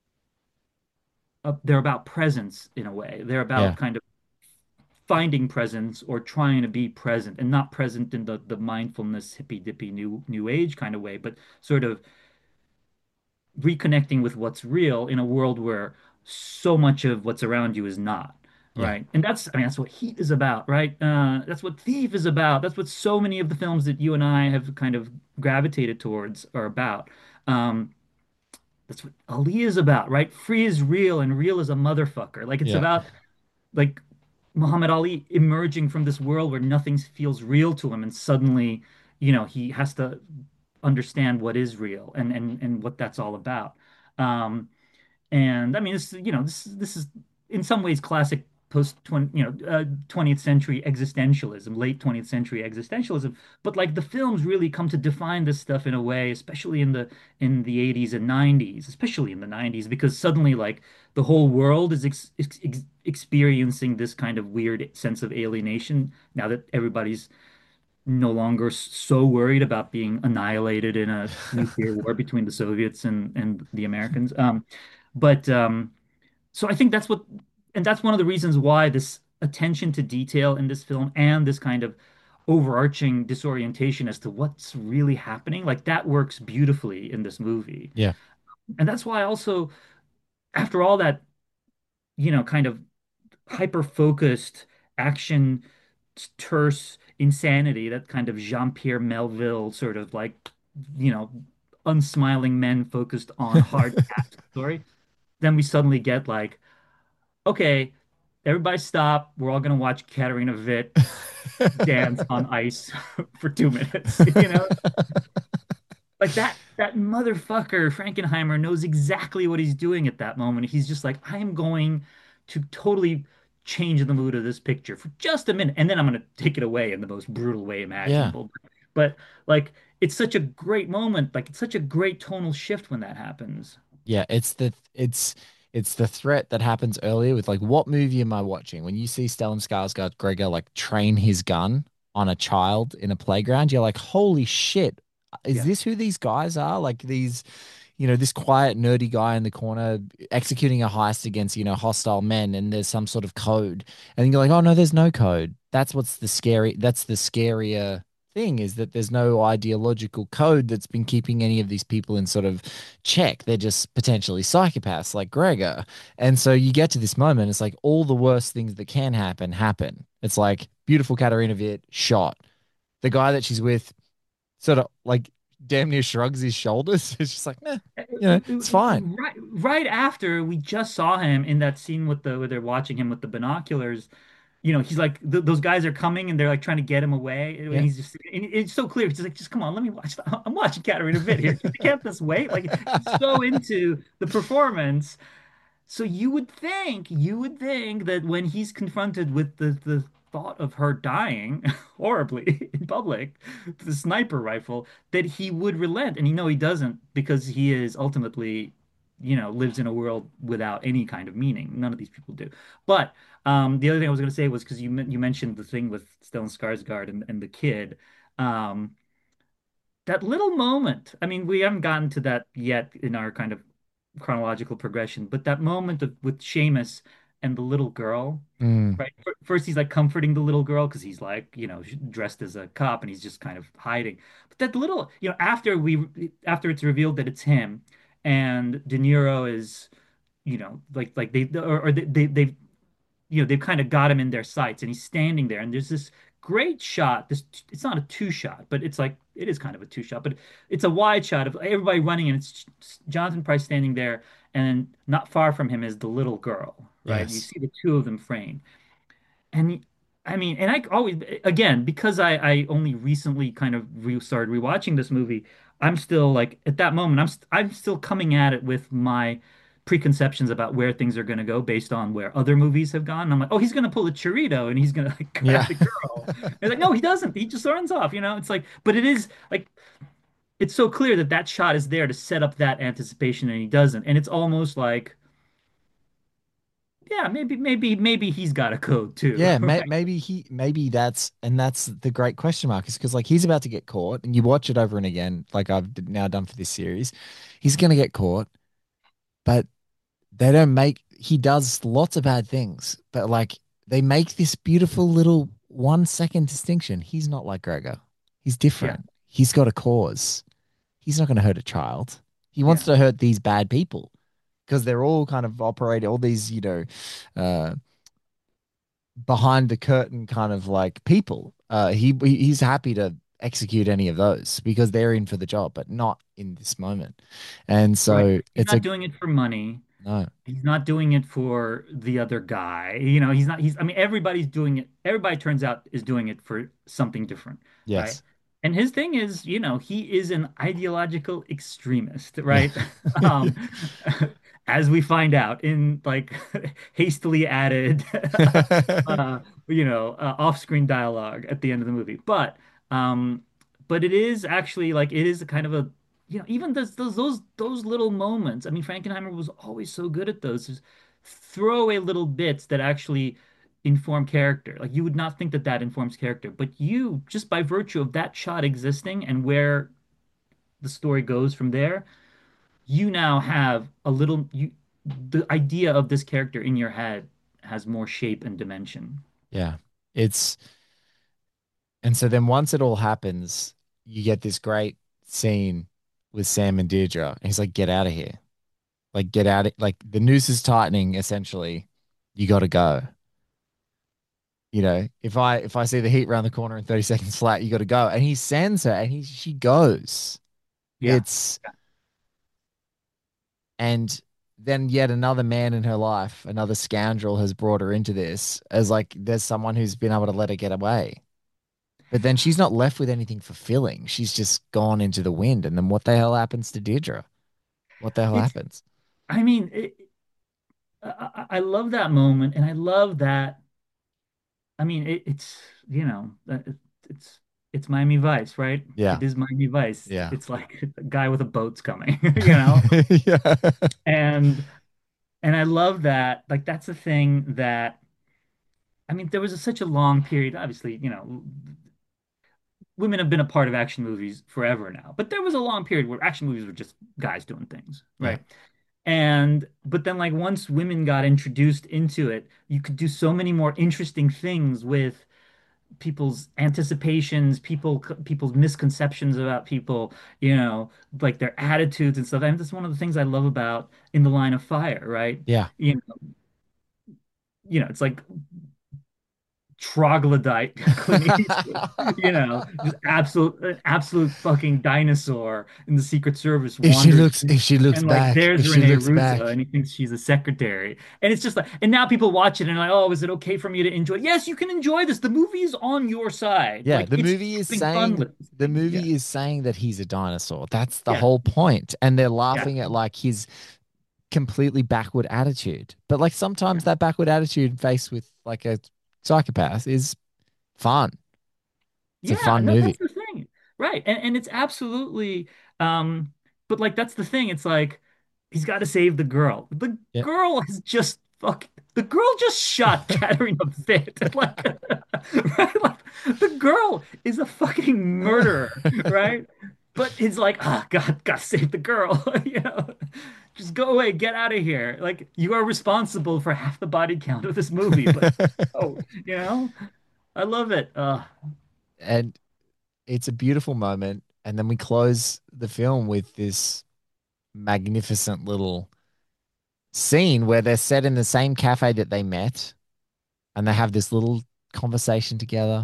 uh, they're about presence in a way. They're
Yeah.
about kind of finding presence or trying to be present and not present in the the mindfulness hippy dippy new new age kind of way, but sort of reconnecting with what's real in a world where so much of what's around you is not.
Yeah.
Right. And that's, I mean, that's what Heat is about, right? Uh, that's what Thief is about. That's what so many of the films that you and I have kind of gravitated towards are about. Um, that's what Ali is about, right? Free is real and real is a motherfucker. Like it's
Yeah.
about like Muhammad Ali emerging from this world where nothing feels real to him, and suddenly, you know, he has to understand what is real and and and what that's all about. Um, and I mean, this you know this this is in some ways classic post twenty you know uh, twentieth century existentialism, late twentieth century existentialism. But like the films really come to define this stuff in a way, especially in the in the eighties and nineties, especially in the nineties, because suddenly like the whole world is ex ex ex experiencing this kind of weird sense of alienation now that everybody's no longer s- so worried about being annihilated in a nuclear war between the Soviets and and the Americans. Um, but um, so I think that's what, and that's one of the reasons why this attention to detail in this film and this kind of overarching disorientation as to what's really happening, like that works beautifully in this movie.
Yeah.
And that's why also, after all that, you know, kind of hyper-focused action, terse insanity, that kind of Jean-Pierre Melville sort of like, you know, unsmiling men focused on hard cat story, then we suddenly get like, okay, everybody stop. We're all gonna watch Katarina Witt dance on ice for two minutes. You know, like that that motherfucker Frankenheimer knows exactly what he's doing at that moment. He's just like, I am going to totally change the mood of this picture for just a minute, and then I'm gonna take it away in the most brutal way
Yeah.
imaginable. But like, it's such a great moment. Like, it's such a great tonal shift when that happens.
Yeah, it's the it's it's the threat that happens earlier with like what movie am I watching? When you see Stellan Skarsgård Gregor like train his gun on a child in a playground, you're like, holy shit, is
Yeah.
this who these guys are? Like these, you know, this quiet nerdy guy in the corner executing a heist against, you know, hostile men, and there's some sort of code. And then you're like, oh no, there's no code. That's what's the scary that's the scarier thing, is that there's no ideological code that's been keeping any of these people in sort of check. They're just potentially psychopaths like Gregor. And so you get to this moment, it's like all the worst things that can happen happen. It's like beautiful Katarina Witt shot. The guy that she's with sort of like damn near shrugs his shoulders. It's just like, nah, you know, it's fine.
Right, right after we just saw him in that scene with the where they're watching him with the binoculars, you know, he's like th those guys are coming and they're like trying to get him away, and
Yeah.
he's just and it's so clear. He's like, just come on, let me watch. I'm watching Katarina Witt here. You can't just wait. Like he's so into the performance. So you would think, you would think that when he's confronted with the the thought of her dying horribly in public, the sniper rifle, that he would relent, and you know he doesn't, because he is ultimately, you know, lives in a world without any kind of meaning. None of these people do. But um, the other thing I was going to say was because you men- you mentioned the thing with Stellan Skarsgård and, and the kid. Um, that little moment. I mean, we haven't gotten to that yet in our kind of chronological progression, but that moment of with Seamus and the little girl,
Mm.
right? F- First, he's like comforting the little girl because he's like, you know, dressed as a cop and he's just kind of hiding. But that little, you know, after we, after it's revealed that it's him and De Niro is, you know, like, like they, or, or they, they, they've you know, they've kind of got him in their sights and he's standing there and there's this great shot. This it's not a two shot, but it's like it is kind of a two shot, but it's a wide shot of everybody running and it's Jonathan Pryce standing there and not far from him is the little girl, right? You
Yes.
see the two of them framed. And I mean, and I always, again, because I, I only recently kind of re started rewatching this movie, I'm still like, at that moment, I'm, st I'm still coming at it with my preconceptions about where things are going to go based on where other movies have gone. And I'm like, oh, he's going to pull a Chorito and he's going to like grab
Yeah.
the girl. And it's like, no, he doesn't. He just runs off, you know? It's like, but it is like, it's so clear that that shot is there to set up that anticipation and he doesn't. And it's almost like, yeah, maybe, maybe, maybe he's got a code too.
Yeah, may,
Right?
maybe he, maybe that's, and that's the great question mark, is because like he's about to get caught, and you watch it over and again, like I've d- now done for this series. He's gonna get caught, but they don't make. He does lots of bad things, but like they make this beautiful little one second distinction. He's not like Gregor. He's
Yeah.
different. He's got a cause. He's not going to hurt a child. He wants
Yeah.
to hurt these bad people because they're all kind of operating all these, you know, uh, behind the curtain kind of like people. Uh, he he's happy to execute any of those because they're in for the job, but not in this moment. And
Right.
so
He's
it's a
not doing it for money.
no.
He's not doing it for the other guy. You know, he's not, he's, I mean, everybody's doing it. Everybody turns out is doing it for something different, right?
Yes.
And his thing is, you know, he is an ideological extremist,
Yeah.
right? Um, as we find out in like hastily added, uh, you know, uh, off-screen dialogue at the end of the movie. But, um, but it is actually like it is a kind of a you know, even those those those those little moments. I mean, Frankenheimer was always so good at those just throwaway little bits that actually inform character. Like you would not think that that informs character, but you just by virtue of that shot existing and where the story goes from there, you now have a little you the idea of this character in your head has more shape and dimension.
Yeah. It's and so then once it all happens, you get this great scene with Sam and Deirdre. And he's like, get out of here. Like, get out of like the noose is tightening, essentially. You gotta go. You know, if I if I see the heat around the corner in thirty seconds flat, you gotta go. And he sends her and he she goes.
Yeah.
It's and then yet another man in her life, another scoundrel has brought her into this as like there's someone who's been able to let her get away. But then she's not left with anything fulfilling. She's just gone into the wind. And then what the hell happens to Deirdre? What the hell
It's
happens?
I mean, it, I, I love that moment, and I love that. I mean, it, it's you know, uh, it, it's it's Miami Vice, right?
Yeah.
It is Miami Vice.
Yeah.
It's like a guy with a boat's coming, you know?
Yeah.
And and I love that. Like that's the thing that I mean, there was a, such a long period. Obviously, you know, women have been a part of action movies forever now, but there was a long period where action movies were just guys doing things,
Yeah.
right? And but then like once women got introduced into it, you could do so many more interesting things with people's anticipations, people people's misconceptions about people, you know, like their attitudes and stuff. And that's one of the things I love about In the Line of Fire, right?
Yeah.
You know, you know, it's like troglodyte Clint Eastwood, you know, just absolute an absolute fucking dinosaur in the Secret Service
If she
wanders
looks if she looks
and like
back,
there's
if she
Rene
looks back.
Russo and he thinks she's a secretary. And it's just like and now people watch it and like, oh, is it okay for me to enjoy? Yes, you can enjoy this. The movie is on your side.
Yeah,
Like
the
it's
movie is
having fun
saying
with this
the
thing.
movie
Yeah.
is saying that he's a dinosaur. That's the
Yeah.
whole point. And they're
Yeah.
laughing at like his completely backward attitude. But like sometimes that backward attitude faced with like a psychopath is fun. It's a
Yeah,
fun
no,
movie.
that's the thing. Right. And and it's absolutely um but like that's the thing. It's like he's got to save the girl. The
Yeah.
girl has just fuck the girl just shot Katerina Witt. Like right? Like the girl is a fucking murderer, right? But it's like, ah, God, gotta save the girl. You know, just go away, get out of here. Like you are responsible for half the body count of this movie, but oh, you know, I love it. Uh
And it's a beautiful moment. And then we close the film with this magnificent little scene where they're set in the same cafe that they met and they have this little conversation together,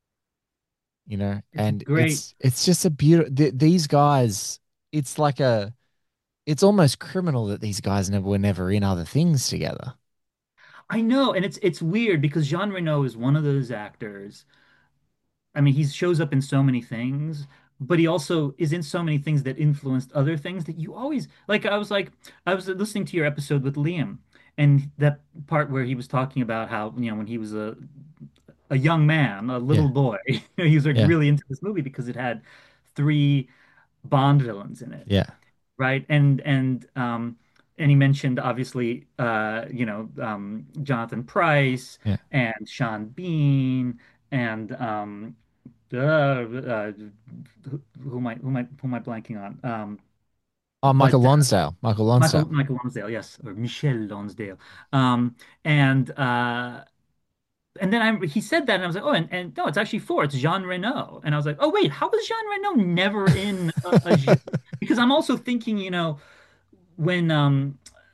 you know,
It's
and
great.
it's it's just a beautiful th these guys, it's like a it's almost criminal that these guys never were never in other things together.
I know, and it's it's weird because Jean Reno is one of those actors. I mean, he shows up in so many things, but he also is in so many things that influenced other things that you always like. I was like, I was listening to your episode with Liam, and that part where he was talking about how, you know, when he was a a young man, a little
Yeah.
boy, he was like
Yeah.
really into this movie because it had three Bond villains in it,
Yeah.
right? And and um and he mentioned obviously uh you know um Jonathan Pryce
Yeah.
and Sean Bean and um uh, uh who, who am I who am I who am I blanking on? Um
Oh, Michael
but uh,
Lonsdale. Michael
Michael
Lonsdale.
Michael Lonsdale, yes, or Michel Lonsdale. Um and uh and then I he said that and I was like, oh, and, and no, it's actually four. It's Jean Reno. And I was like, oh wait, how was Jean Reno never in a, a because I'm also thinking, you know, when um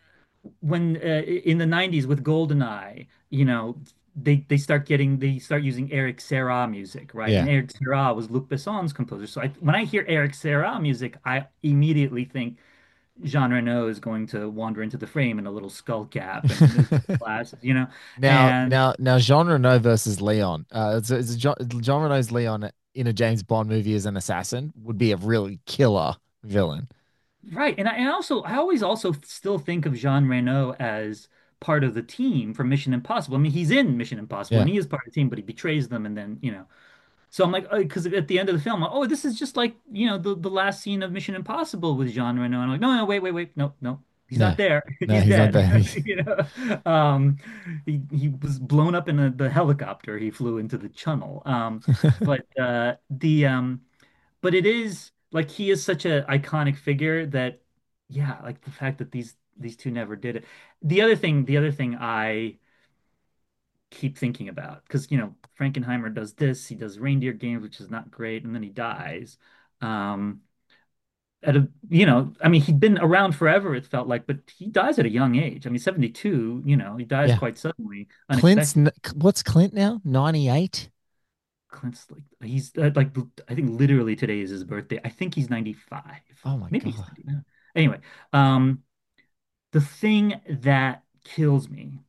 when uh, in the nineties with GoldenEye, you know, they they start getting they start using Eric Serra music, right? And
Yeah.
Eric Serra was Luc Besson's composer. So I, when I hear Eric Serra music, I immediately think Jean Reno is going to wander into the frame in a little skull cap and glasses, you know.
Now,
And
now, now, Jean Reno versus Leon. Uh, it's, it's Jean, Jean Reno's Leon in a James Bond movie as an assassin would be a really killer villain.
right, and I and also I always also still think of Jean Reno as part of the team for Mission Impossible. I mean, he's in Mission Impossible
Yeah.
and he is part of the team, but he betrays them, and then you know. So I'm like, because at the end of the film, oh, this is just like, you know, the, the last scene of Mission Impossible with Jean Reno. And I'm like, no, no, wait, wait, wait. No, no, he's
No,
not there.
no,
He's
he's not
dead.
there.
You know, um, he, he was blown up in a, the helicopter. He flew into the tunnel. Um, but uh, the um, but it is like he is such an iconic figure that, yeah, like the fact that these these two never did it. The other thing, the other thing I keep thinking about because you know Frankenheimer does this, he does Reindeer Games, which is not great, and then he dies. Um, at a you know, I mean, he'd been around forever, it felt like, but he dies at a young age. I mean, seventy-two, you know, he dies
Yeah.
quite suddenly,
Clint's,
unexpected.
n- what's Clint now? ninety-eight?
Clint's like he's uh, like I think literally today is his birthday. I think he's ninety-five.
Oh my
Maybe he's
God.
ninety-nine. Anyway, um, the thing that kills me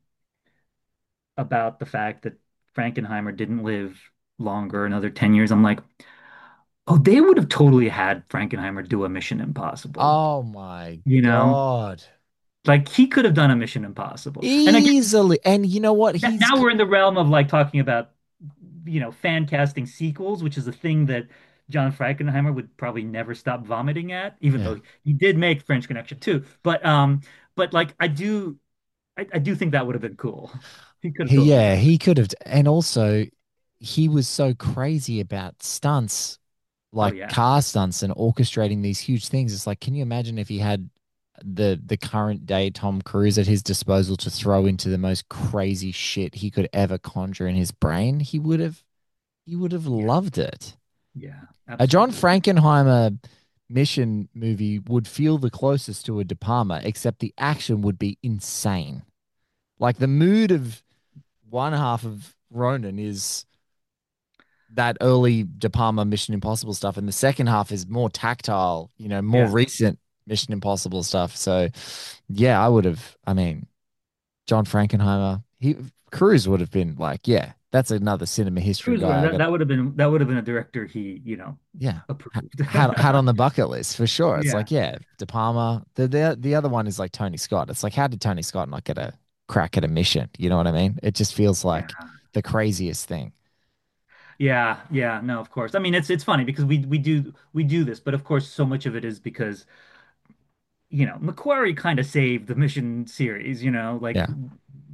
about the fact that Frankenheimer didn't live longer, another ten years. I'm like, oh, they would have totally had Frankenheimer do a Mission Impossible.
Oh my
You know,
God.
like he could have done a Mission Impossible. And again,
Easily. And you know what?
n-
He's,
now
c-
we're in the realm of like talking about, you know, fan casting sequels, which is a thing that John Frankenheimer would probably never stop vomiting at, even
yeah.
though he did make French Connection too. But um, but like I do, I, I do think that would have been cool. He could have
He,
totally done
yeah,
that.
he could have. And also, he was so crazy about stunts,
Oh
like
yeah.
car stunts and orchestrating these huge things. It's like, can you imagine if he had the the current day Tom Cruise at his disposal to throw into the most crazy shit he could ever conjure in his brain? He would have he would have
Yeah.
loved it.
Yeah.
A John
Absolutely.
Frankenheimer mission movie would feel the closest to a De Palma, except the action would be insane. Like the mood of one half of Ronin is that early De Palma Mission Impossible stuff, and the second half is more tactile, you know, more
Yeah.
recent Mission Impossible stuff. So, yeah, I would have. I mean, John Frankenheimer, he Cruise would have been like, yeah, that's another cinema history
Cruise would
guy. I
that,
got,
that would have been that would have been a director he, you know,
yeah, ha-
approved.
had had on the bucket list for sure. It's
Yeah.
like, yeah, De Palma. The the the other one is like Tony Scott. It's like, how did Tony Scott not get a crack at a mission? You know what I mean? It just feels
Yeah.
like the craziest thing.
Yeah, yeah, no, of course. I mean, it's it's funny because we we do we do this, but of course so much of it is because, you know, McQuarrie kind of saved the Mission series, you know, like
Yeah.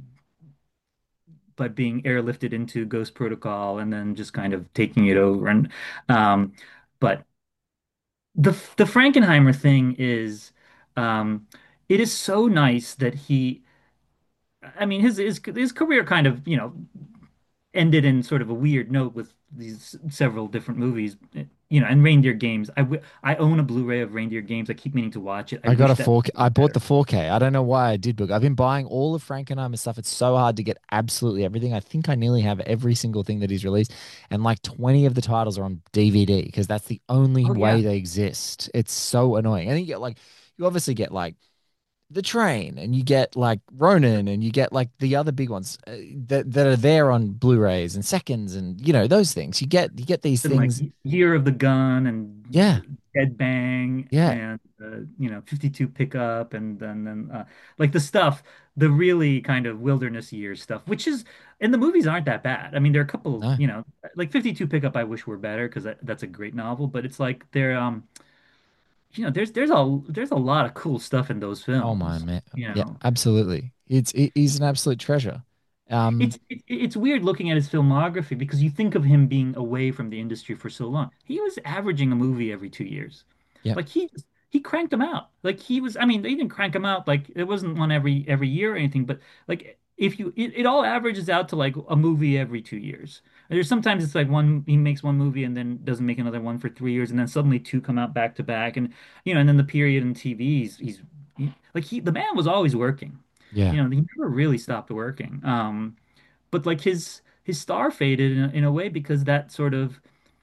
by being airlifted into Ghost Protocol and then just kind of taking it over and um but the the Frankenheimer thing is um it is so nice that he I mean his his his career kind of, you know, ended in sort of a weird note with these several different movies, you know, and Reindeer Games. I w I own a Blu-ray of Reindeer Games. I keep meaning to watch it. I
I got
wish
a
that
four K.
was
I bought
better.
the four K. I don't know why I did, but I've been buying all of Frankenheimer stuff. It's so hard to get absolutely everything. I think I nearly have every single thing that he's released, and like twenty of the titles are on D V D because that's the only
Oh
way
yeah.
they exist. It's so annoying. And then you get like, you obviously get like the Train, and you get like Ronin, and you get like the other big ones uh, that that are there on Blu-rays and seconds, and you know those things. You get you get these
And like
things.
Year of the Gun
Yeah,
and Dead Bang
yeah.
and uh, you know fifty-two Pickup and then then uh, like the stuff, the really kind of wilderness years stuff, which is and the movies aren't that bad. I mean, there are a couple,
No.
you know, like fifty-two Pickup. I wish were better because that, that's a great novel, but it's like they're um you know there's there's a there's a lot of cool stuff in those
Oh my
films.
man.
You
Yeah,
know,
absolutely. It's it, he's an absolute treasure. Um,
it's it, it's weird looking at his filmography because you think of him being away from the industry for so long. He was averaging a movie every two years.
yeah.
Like he he cranked them out. Like he was, I mean, they didn't crank them out like it wasn't one every every year or anything, but like if you it, it all averages out to like a movie every two years. There's sometimes it's like one he makes one movie and then doesn't make another one for three years and then suddenly two come out back to back and you know and then the period in T V he's, he's he, like he the man was always working.
Yeah.
You know, he never really stopped working. Um, but like his his star faded in a, in a way because that sort of,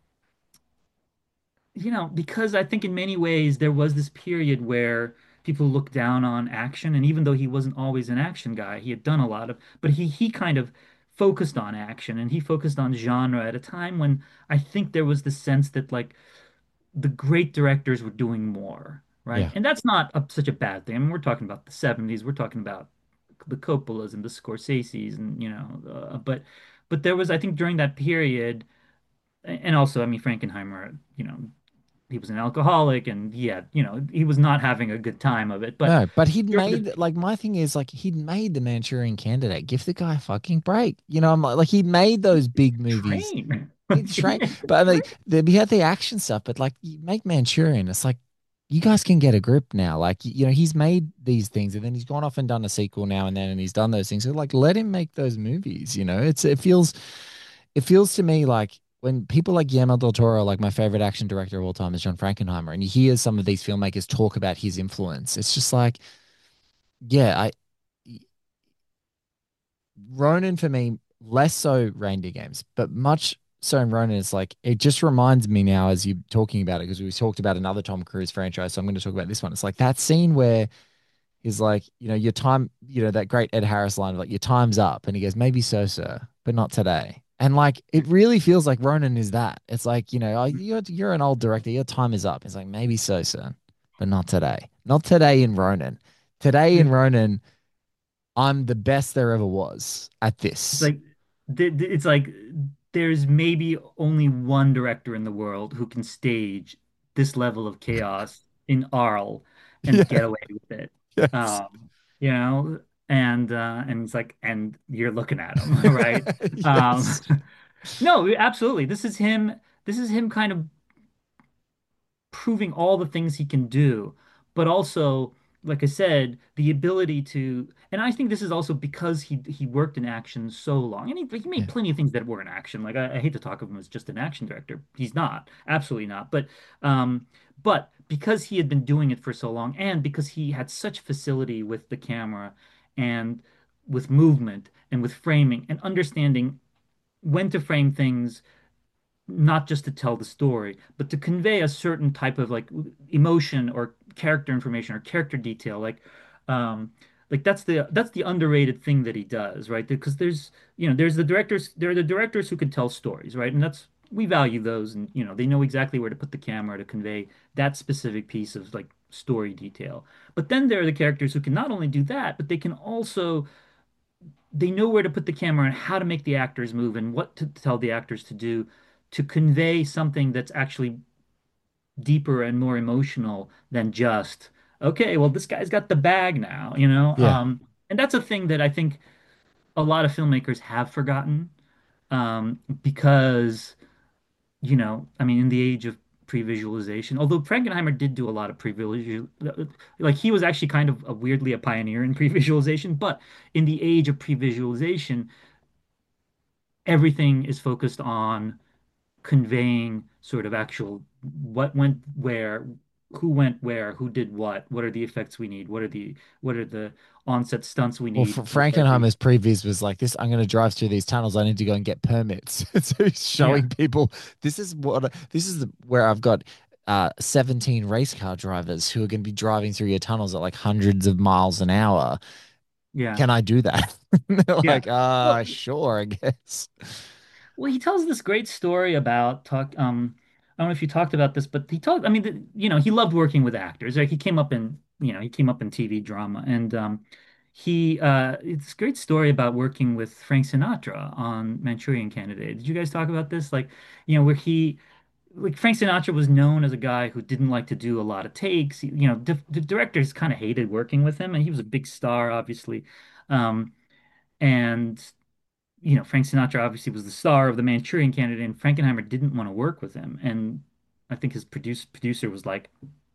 you know, because I think in many ways there was this period where people looked down on action, and even though he wasn't always an action guy, he had done a lot of, but he he kind of focused on action and he focused on genre at a time when I think there was the sense that like the great directors were doing more, right?
Yeah.
And that's not a, such a bad thing. I mean, we're talking about the seventies, we're talking about the Coppolas and the Scorseses, and you know, uh, but but there was, I think, during that period, and also, I mean, Frankenheimer, you know, he was an alcoholic, and he had, you know, he was not having a good time of it. But
No, but he'd
during the
made like my thing is like he'd made the Manchurian Candidate. Give the guy a fucking break. You know, I'm like, like he made those big movies.
train,
It's right. But like the, we had the action stuff, but like you make Manchurian, it's like you guys can get a grip now. Like you know, he's made these things, and then he's gone off and done a sequel now and then, and he's done those things. So like, let him make those movies. You know, it's it feels, it feels to me like when people like Guillermo del Toro, like my favorite action director of all time is John Frankenheimer, and you hear some of these filmmakers talk about his influence. It's just like, yeah, I Ronin for me, less so reindeer games, but much so in Ronin, it's like it just reminds me now as you're talking about it, because we talked about another Tom Cruise franchise. So I'm going to talk about this one. It's like that scene where he's like, you know, your time, you know, that great Ed Harris line of like, your time's up. And he goes, maybe so, sir, but not today. And like, it really feels like Ronin is that. It's like, you know, oh, you're, you're an old director. Your time is up. It's like, maybe so, sir, but not today. Not today in Ronin. Today in Ronin, I'm the best there ever was at
It's
this.
like th- th- it's like there's maybe only one director in the world who can stage this level of chaos in Arl and
Yeah.
get away with it.
Yes.
Um, you know, and uh and it's like, and you're looking at him, right? Um
Yes.
no, absolutely. This is him, this is him kind of proving all the things he can do, but also, like I said, the ability to, and I think this is also because he he worked in action so long, and he, he
Yeah.
made plenty of things that were in action. Like I, I hate to talk of him as just an action director. He's not, absolutely not. But um, but because he had been doing it for so long, and because he had such facility with the camera and with movement and with framing and understanding when to frame things, not just to tell the story, but to convey a certain type of like emotion or character information or character detail. Like, um, like that's the that's the underrated thing that he does, right? Because there's, you know, there's the directors, there are the directors who can tell stories, right? And that's, we value those, and you know, they know exactly where to put the camera to convey that specific piece of like story detail. But then there are the characters who can not only do that, but they can also, they know where to put the camera and how to make the actors move and what to tell the actors to do to convey something that's actually deeper and more emotional than just, okay, well, this guy's got the bag now, you know?
Yeah.
Um, and that's a thing that I think a lot of filmmakers have forgotten, um, because, you know, I mean, in the age of pre-visualization, although Frankenheimer did do a lot of pre-visual, like he was actually kind of a weirdly a pioneer in pre-visualization, but in the age of pre-visualization, everything is focused on conveying sort of actual what went where, who went where, who did what, what are the effects we need, what are the what are the onset stunts we
Well,
need
F
with every,
Frankenheimer's previous was like this. I'm going to drive through these tunnels. I need to go and get permits. So he's
yeah,
showing people this is what this is the, where I've got uh, seventeen race car drivers who are going to be driving through your tunnels at like hundreds of miles an hour.
yeah,
Can I do that? They're
yeah.
like, uh,
Well,
sure, I guess.
well, he tells this great story about talk. Um, I don't know if you talked about this, but he talked. I mean, the, you know, he loved working with actors. Like he came up in, you know, he came up in T V drama, and um, he uh, it's a great story about working with Frank Sinatra on Manchurian Candidate. Did you guys talk about this? Like, you know, where he, like Frank Sinatra was known as a guy who didn't like to do a lot of takes. He- you know, the, the directors kind of hated working with him, and he was a big star, obviously. Um, and you know, Frank Sinatra obviously was the star of the Manchurian Candidate, and Frankenheimer didn't want to work with him. And I think his produce, producer was like,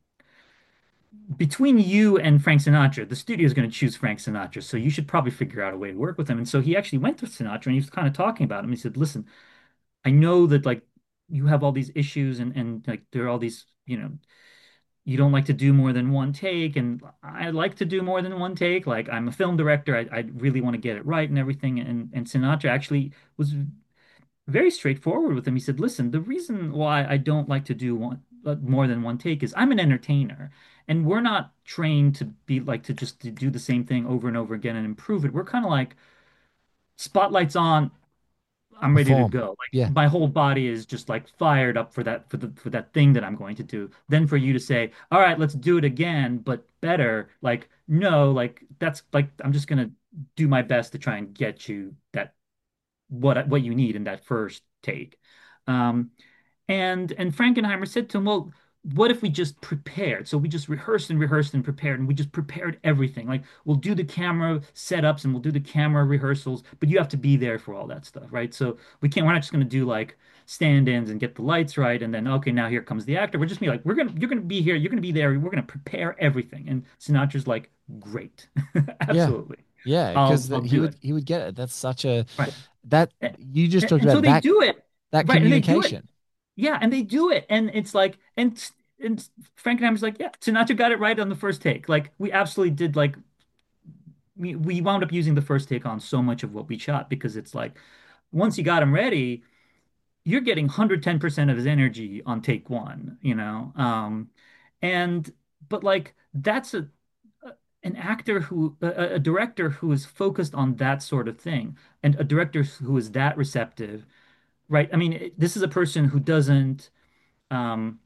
between you and Frank Sinatra, the studio is going to choose Frank Sinatra, so you should probably figure out a way to work with him. And so he actually went to Sinatra and he was kind of talking about him. He said, "Listen, I know that like you have all these issues and and like there are all these, you know, you don't like to do more than one take, and I like to do more than one take. Like I'm a film director, I, I really want to get it right and everything. And and Sinatra actually was very straightforward with him. He said, "Listen, the reason why I don't like to do one uh, more than one take is I'm an entertainer, and we're not trained to be like to just to do the same thing over and over again and improve it. We're kind of like spotlights on, I'm ready to
Perform.
go. Like
Yeah.
my whole body is just like fired up for that for the for that thing that I'm going to do. Then for you to say, all right, let's do it again, but better. Like, no, like that's like I'm just gonna do my best to try and get you that what what you need in that first take." Um, and and Frankenheimer said to him, "Well, what if we just prepared? So we just rehearsed and rehearsed and prepared, and we just prepared everything. Like we'll do the camera setups and we'll do the camera rehearsals, but you have to be there for all that stuff, right? So we can't. We're not just going to do like stand-ins and get the lights right, and then okay, now here comes the actor. We're just be like, we're gonna you're gonna be here, you're gonna be there, we're gonna prepare everything." And Sinatra's like, "Great,
Yeah.
absolutely,
Yeah,
I'll
because
I'll
he
do
would
it."
he would get it. That's such a
Right.
that
And,
you just talked
and so
about
they
that
do it,
that
right? And they do it.
communication.
Yeah, and they do it, and it's like, and and Frankenheimer's like, yeah, Sinatra got it right on the first take. Like we absolutely did. Like we we wound up using the first take on so much of what we shot because it's like once you got him ready, you're getting one hundred ten percent of his energy on take one, you know. Um, and but like that's a an actor who a, a director who is focused on that sort of thing, and a director who is that receptive, right? I mean, it- this is a person who doesn't. Um,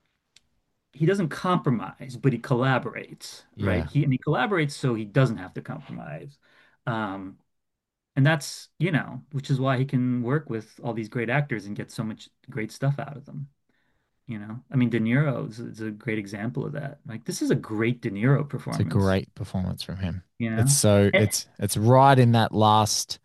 he doesn't compromise, but he collaborates, right?
Yeah.
He and he collaborates so he doesn't have to compromise. Um, and that's, you know, which is why he can work with all these great actors and get so much great stuff out of them. You know, I mean, De Niro is, is a great example of that. Like, this is a great De Niro
It's a
performance,
great performance from him.
you
It's
know?
so
And,
it's it's right in that last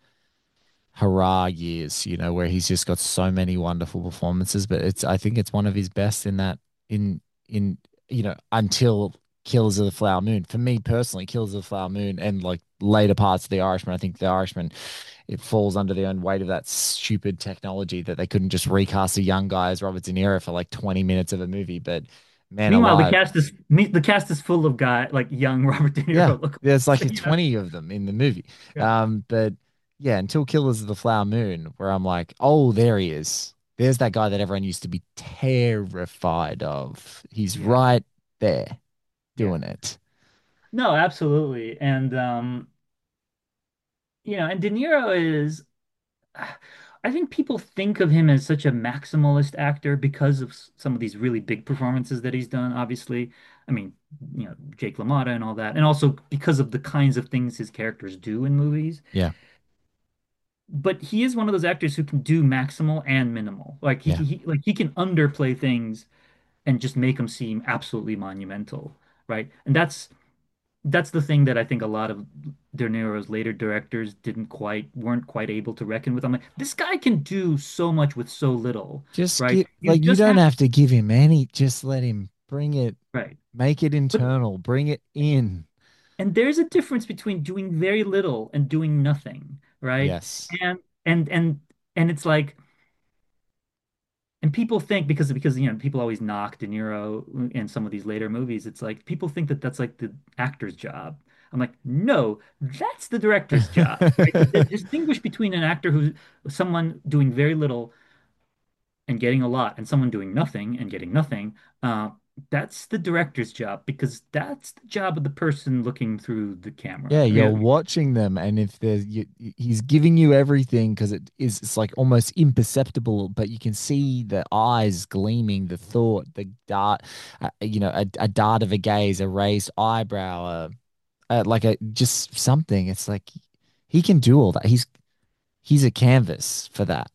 hurrah years, you know, where he's just got so many wonderful performances, but it's I think it's one of his best in that in in you know, until Killers of the Flower Moon. For me personally, Killers of the Flower Moon and like later parts of The Irishman, I think The Irishman it falls under the own weight of that stupid technology that they couldn't just recast a young guy as Robert De Niro for like twenty minutes of a movie. But man
Meanwhile, the
alive.
cast is me- the cast is full of guy like young Robert De
Yeah,
Niro. Look,
there's like
you know?
twenty of them in the movie.
Yeah.
Um, but yeah, until Killers of the Flower Moon, where I'm like, oh, there he is. There's that guy that everyone used to be terrified of. He's
Yeah.
right there
Yeah.
doing it.
No, absolutely. And um, you know, and De Niro is I think people think of him as such a maximalist actor because of s- some of these really big performances that he's done, obviously. I mean, you know, Jake LaMotta and all that, and also because of the kinds of things his characters do in movies.
Yeah,
But he is one of those actors who can do maximal and minimal. Like he,
yeah.
he like he can underplay things and just make them seem absolutely monumental, right? And that's that's the thing that I think a lot of De Niro's later directors didn't quite weren't quite able to reckon with. I'm like, this guy can do so much with so little,
Just
right?
give
You
like you
just
don't
have
have to give him any. Just let him bring it,
right.
make it
But
internal, bring it in.
and there's a difference between doing very little and doing nothing, right?
Yes.
And and and and it's like and people think because because you know people always knock De Niro in some of these later movies. It's like people think that that's like the actor's job. I'm like, no, that's the director's job, right? To, to distinguish between an actor who's someone doing very little and getting a lot, and someone doing nothing and getting nothing. Uh, that's the director's job because that's the job of the person looking through the
Yeah,
camera.
you're
Yeah,
watching them, and if there's you, he's giving you everything because it is it's like almost imperceptible, but you can see the eyes gleaming, the thought, the dart, uh, you know, a, a dart of a gaze, a raised eyebrow, uh, uh, like a just something. It's like he can do all that. He's he's a canvas for that.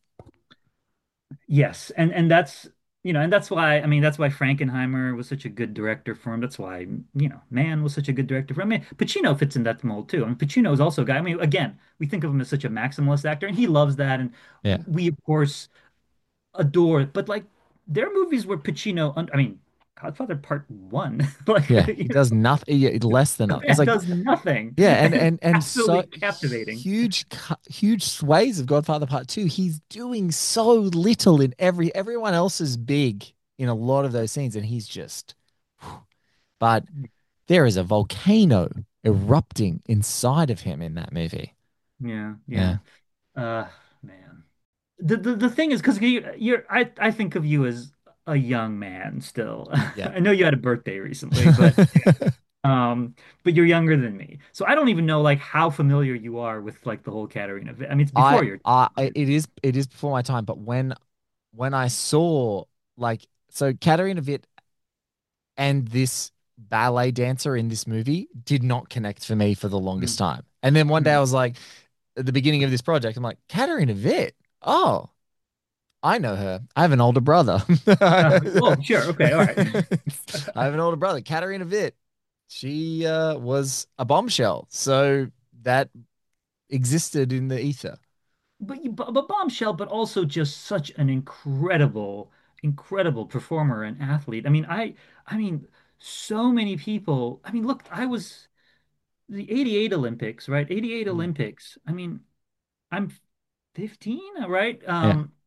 yes, and and that's you know, and that's why I mean that's why Frankenheimer was such a good director for him. That's why you know Mann was such a good director for him. I mean, Pacino fits in that mold too. I mean, Pacino is also a guy. I mean, again, we think of him as such a maximalist actor, and he loves that, and
Yeah,
we of course adore it. But like, there are movies where Pacino, un- I mean, Godfather Part One, like
yeah,
you
he does nothing. Yeah, less than
know,
nothing.
the
It's
man
like
does nothing,
yeah, and
and it's
and and
absolutely
so
captivating.
huge, cu- huge sways of Godfather Part Two. He's doing so little in every. Everyone else is big in a lot of those scenes, and he's just but there is a volcano erupting inside of him in that movie.
Yeah, yeah. Uh, man. The the, the thing is, because you, you're, I I think of you as a young man still.
Yeah.
I know you had a birthday recently, but um, but you're younger than me, so I don't even know like how familiar you are with like the whole Katarina. I mean, it's before
I,
your.
I, it is, it is before my time. But when, when I saw like, so Katarina Witt and this ballet dancer in this movie did not connect for me for the longest time. And then one day I was like, at the beginning of this project, I'm like, Katarina Witt. Oh, I know her. I have an older brother.
Uh, oh, sure. Okay. All right.
I have an older brother, Katarina Witt. She uh, was a bombshell. So that existed in the ether.
But, you- but but Bombshell, but also just such an incredible, incredible performer and athlete. I mean, I I mean, so many people. I mean, look, I was the eighty-eight Olympics, right? eighty-eight
Mm.
Olympics. I mean, I'm fifteen, right?
Yeah.
Um,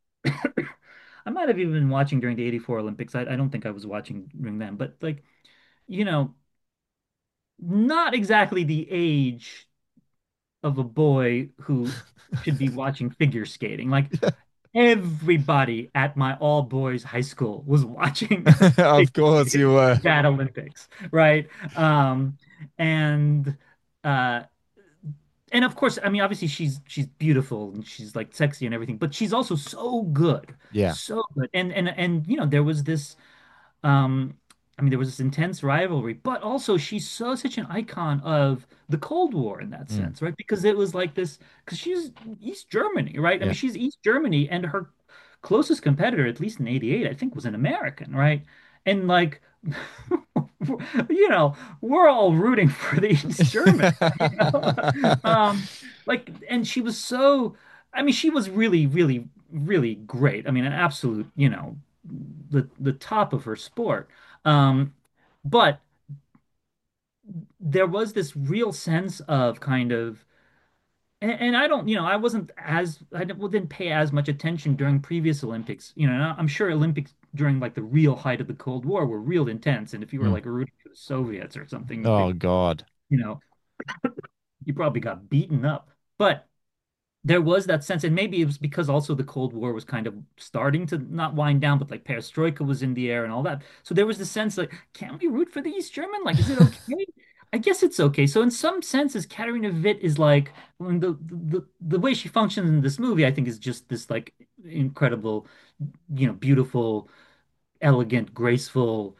I might have even been watching during the eighty-four Olympics. I, I don't think I was watching during them, but like, you know, not exactly the age of a boy who should be watching figure skating. Like everybody at my all boys high school was watching
Of course you were.
that Olympics, right? Um, and uh, and of course, I mean, obviously she's she's beautiful and she's like sexy and everything, but she's also so good,
Yeah.
so good. And and and you know, there was this um, I mean, there was this intense rivalry, but also she's so such an icon of the Cold War in that
Mm.
sense, right? Because it was like this, because she's East Germany, right? I
Yeah.
mean, she's East Germany, and her closest competitor, at least in eighty-eight, I think, was an American, right? And like, you know, we're all rooting for the East Germans, you know? Um, like, and she was so, I mean, she was really, really, really great. I mean, an absolute, you know, the the top of her sport. Um, but there was this real sense of kind of, and, and I don't, you know, I wasn't as, I didn't, didn't pay as much attention during previous Olympics. You know, and I'm sure Olympics during like the real height of the Cold War were real intense. And if you were
Mm.
like rooting for the Soviets or something,
Oh
they,
God.
you know, you probably got beaten up. But there was that sense, and maybe it was because also the Cold War was kind of starting to not wind down, but like perestroika was in the air and all that. So there was the sense like, can we root for the East German? Like, is it okay? I guess it's okay. So in some senses, Katarina Witt is like, when the, the the way she functions in this movie, I think is just this like incredible, you know, beautiful, elegant, graceful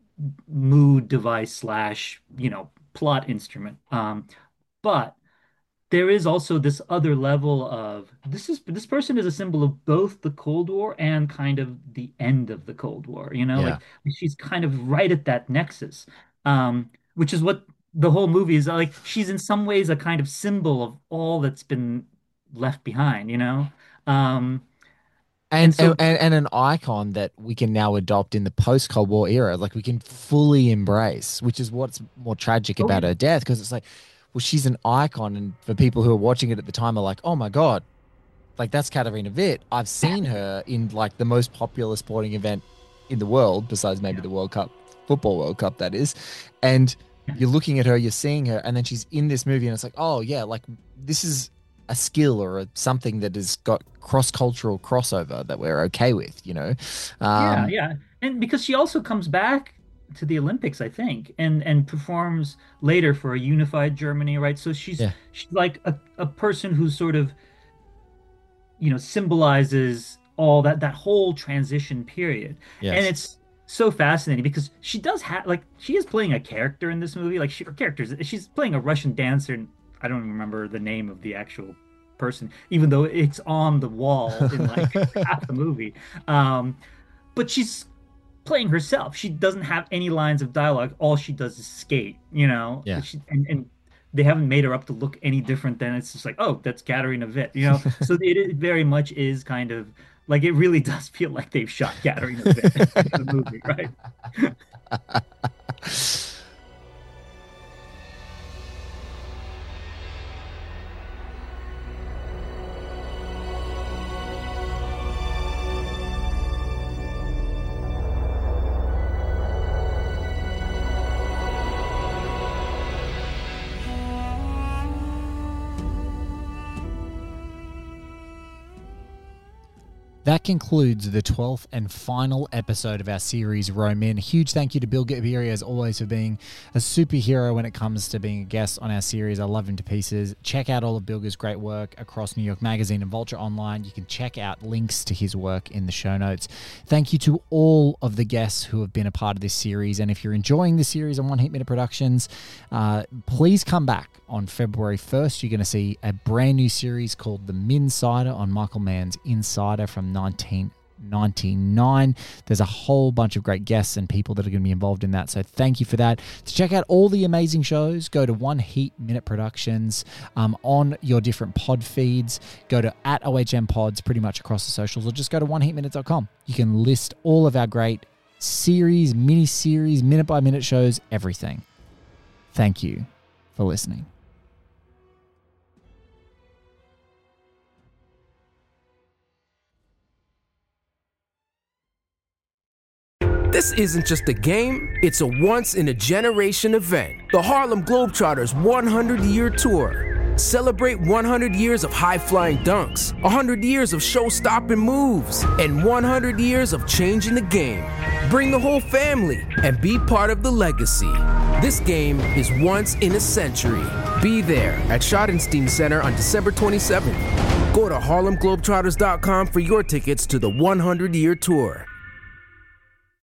mood device slash, you know, plot instrument. Um, but there is also this other level of this is this person is a symbol of both the Cold War and kind of the end of the Cold War, you know,
Yeah.
like she's kind of right at that nexus, um, which is what the whole movie is like. She's in some ways a kind of symbol of all that's been left behind, you know. Um,
And,
and so,
and and an icon that we can now adopt in the post Cold War era, like we can fully embrace, which is what's more tragic
oh,
about
yeah.
her death, because it's like, well, she's an icon, and for people who are watching it at the time are like, oh my God, like that's Katarina Witt. I've seen her in like the most popular sporting event in the world, besides maybe the World Cup, football World Cup, that is. And you're looking at her, you're seeing her, and then she's in this movie, and it's like, oh yeah, like this is a skill or a, something that has got cross-cultural crossover that we're okay with, you know?
Yeah,
Um,
yeah. And because she also comes back to the Olympics, I think, and and performs later for a unified Germany, right? So she's
Yeah.
she's like a, a person who sort of, you know, symbolizes all that that whole transition period.
Yes.
And it's so fascinating because she does have like she is playing a character in this movie. Like she, her characters, she's playing a Russian dancer, and I don't remember the name of the actual person, even though it's on the wall in like half the movie. Um, but she's playing herself. She doesn't have any lines of dialogue. All she does is skate, you know?
Yeah.
She, and, and they haven't made her up to look any different than it's just like, oh, that's Katarina Witt, you know? So it, it very much is kind of like, it really does feel like they've shot Katarina Witt in the movie, right?
That concludes the twelfth and final episode of our series, Row Men. Huge thank you to Bill Gabieri, as always, for being a superhero when it comes to being a guest on our series. I love him to pieces. Check out all of Bilger's great work across New York Magazine and Vulture Online. You can check out links to his work in the show notes. Thank you to all of the guests who have been a part of this series. And if you're enjoying the series on One Heat Minute Productions, uh, please come back on February first. You're going to see a brand new series called The Minsider on Michael Mann's Insider from nineteen ninety-nine. There's a whole bunch of great guests and people that are going to be involved in that, so thank you for that. To check out all the amazing shows, go to One Heat Minute Productions um, on your different pod feeds. Go to at O H M Pods pretty much across the socials, or just go to one heat minute dot com. You can list all of our great series, mini-series, minute-by-minute shows, everything. Thank you for listening.
This isn't just a game, it's a once-in-a-generation event. The Harlem Globetrotters one hundred year Tour. Celebrate one hundred years of high-flying dunks, one hundred years of show-stopping moves, and one hundred years of changing the game. Bring the whole family and be part of the legacy. This game is once in a century. Be there at Schottenstein Center on December twenty-seventh. Go to harlem globetrotters dot com for your tickets to the one hundred year Tour.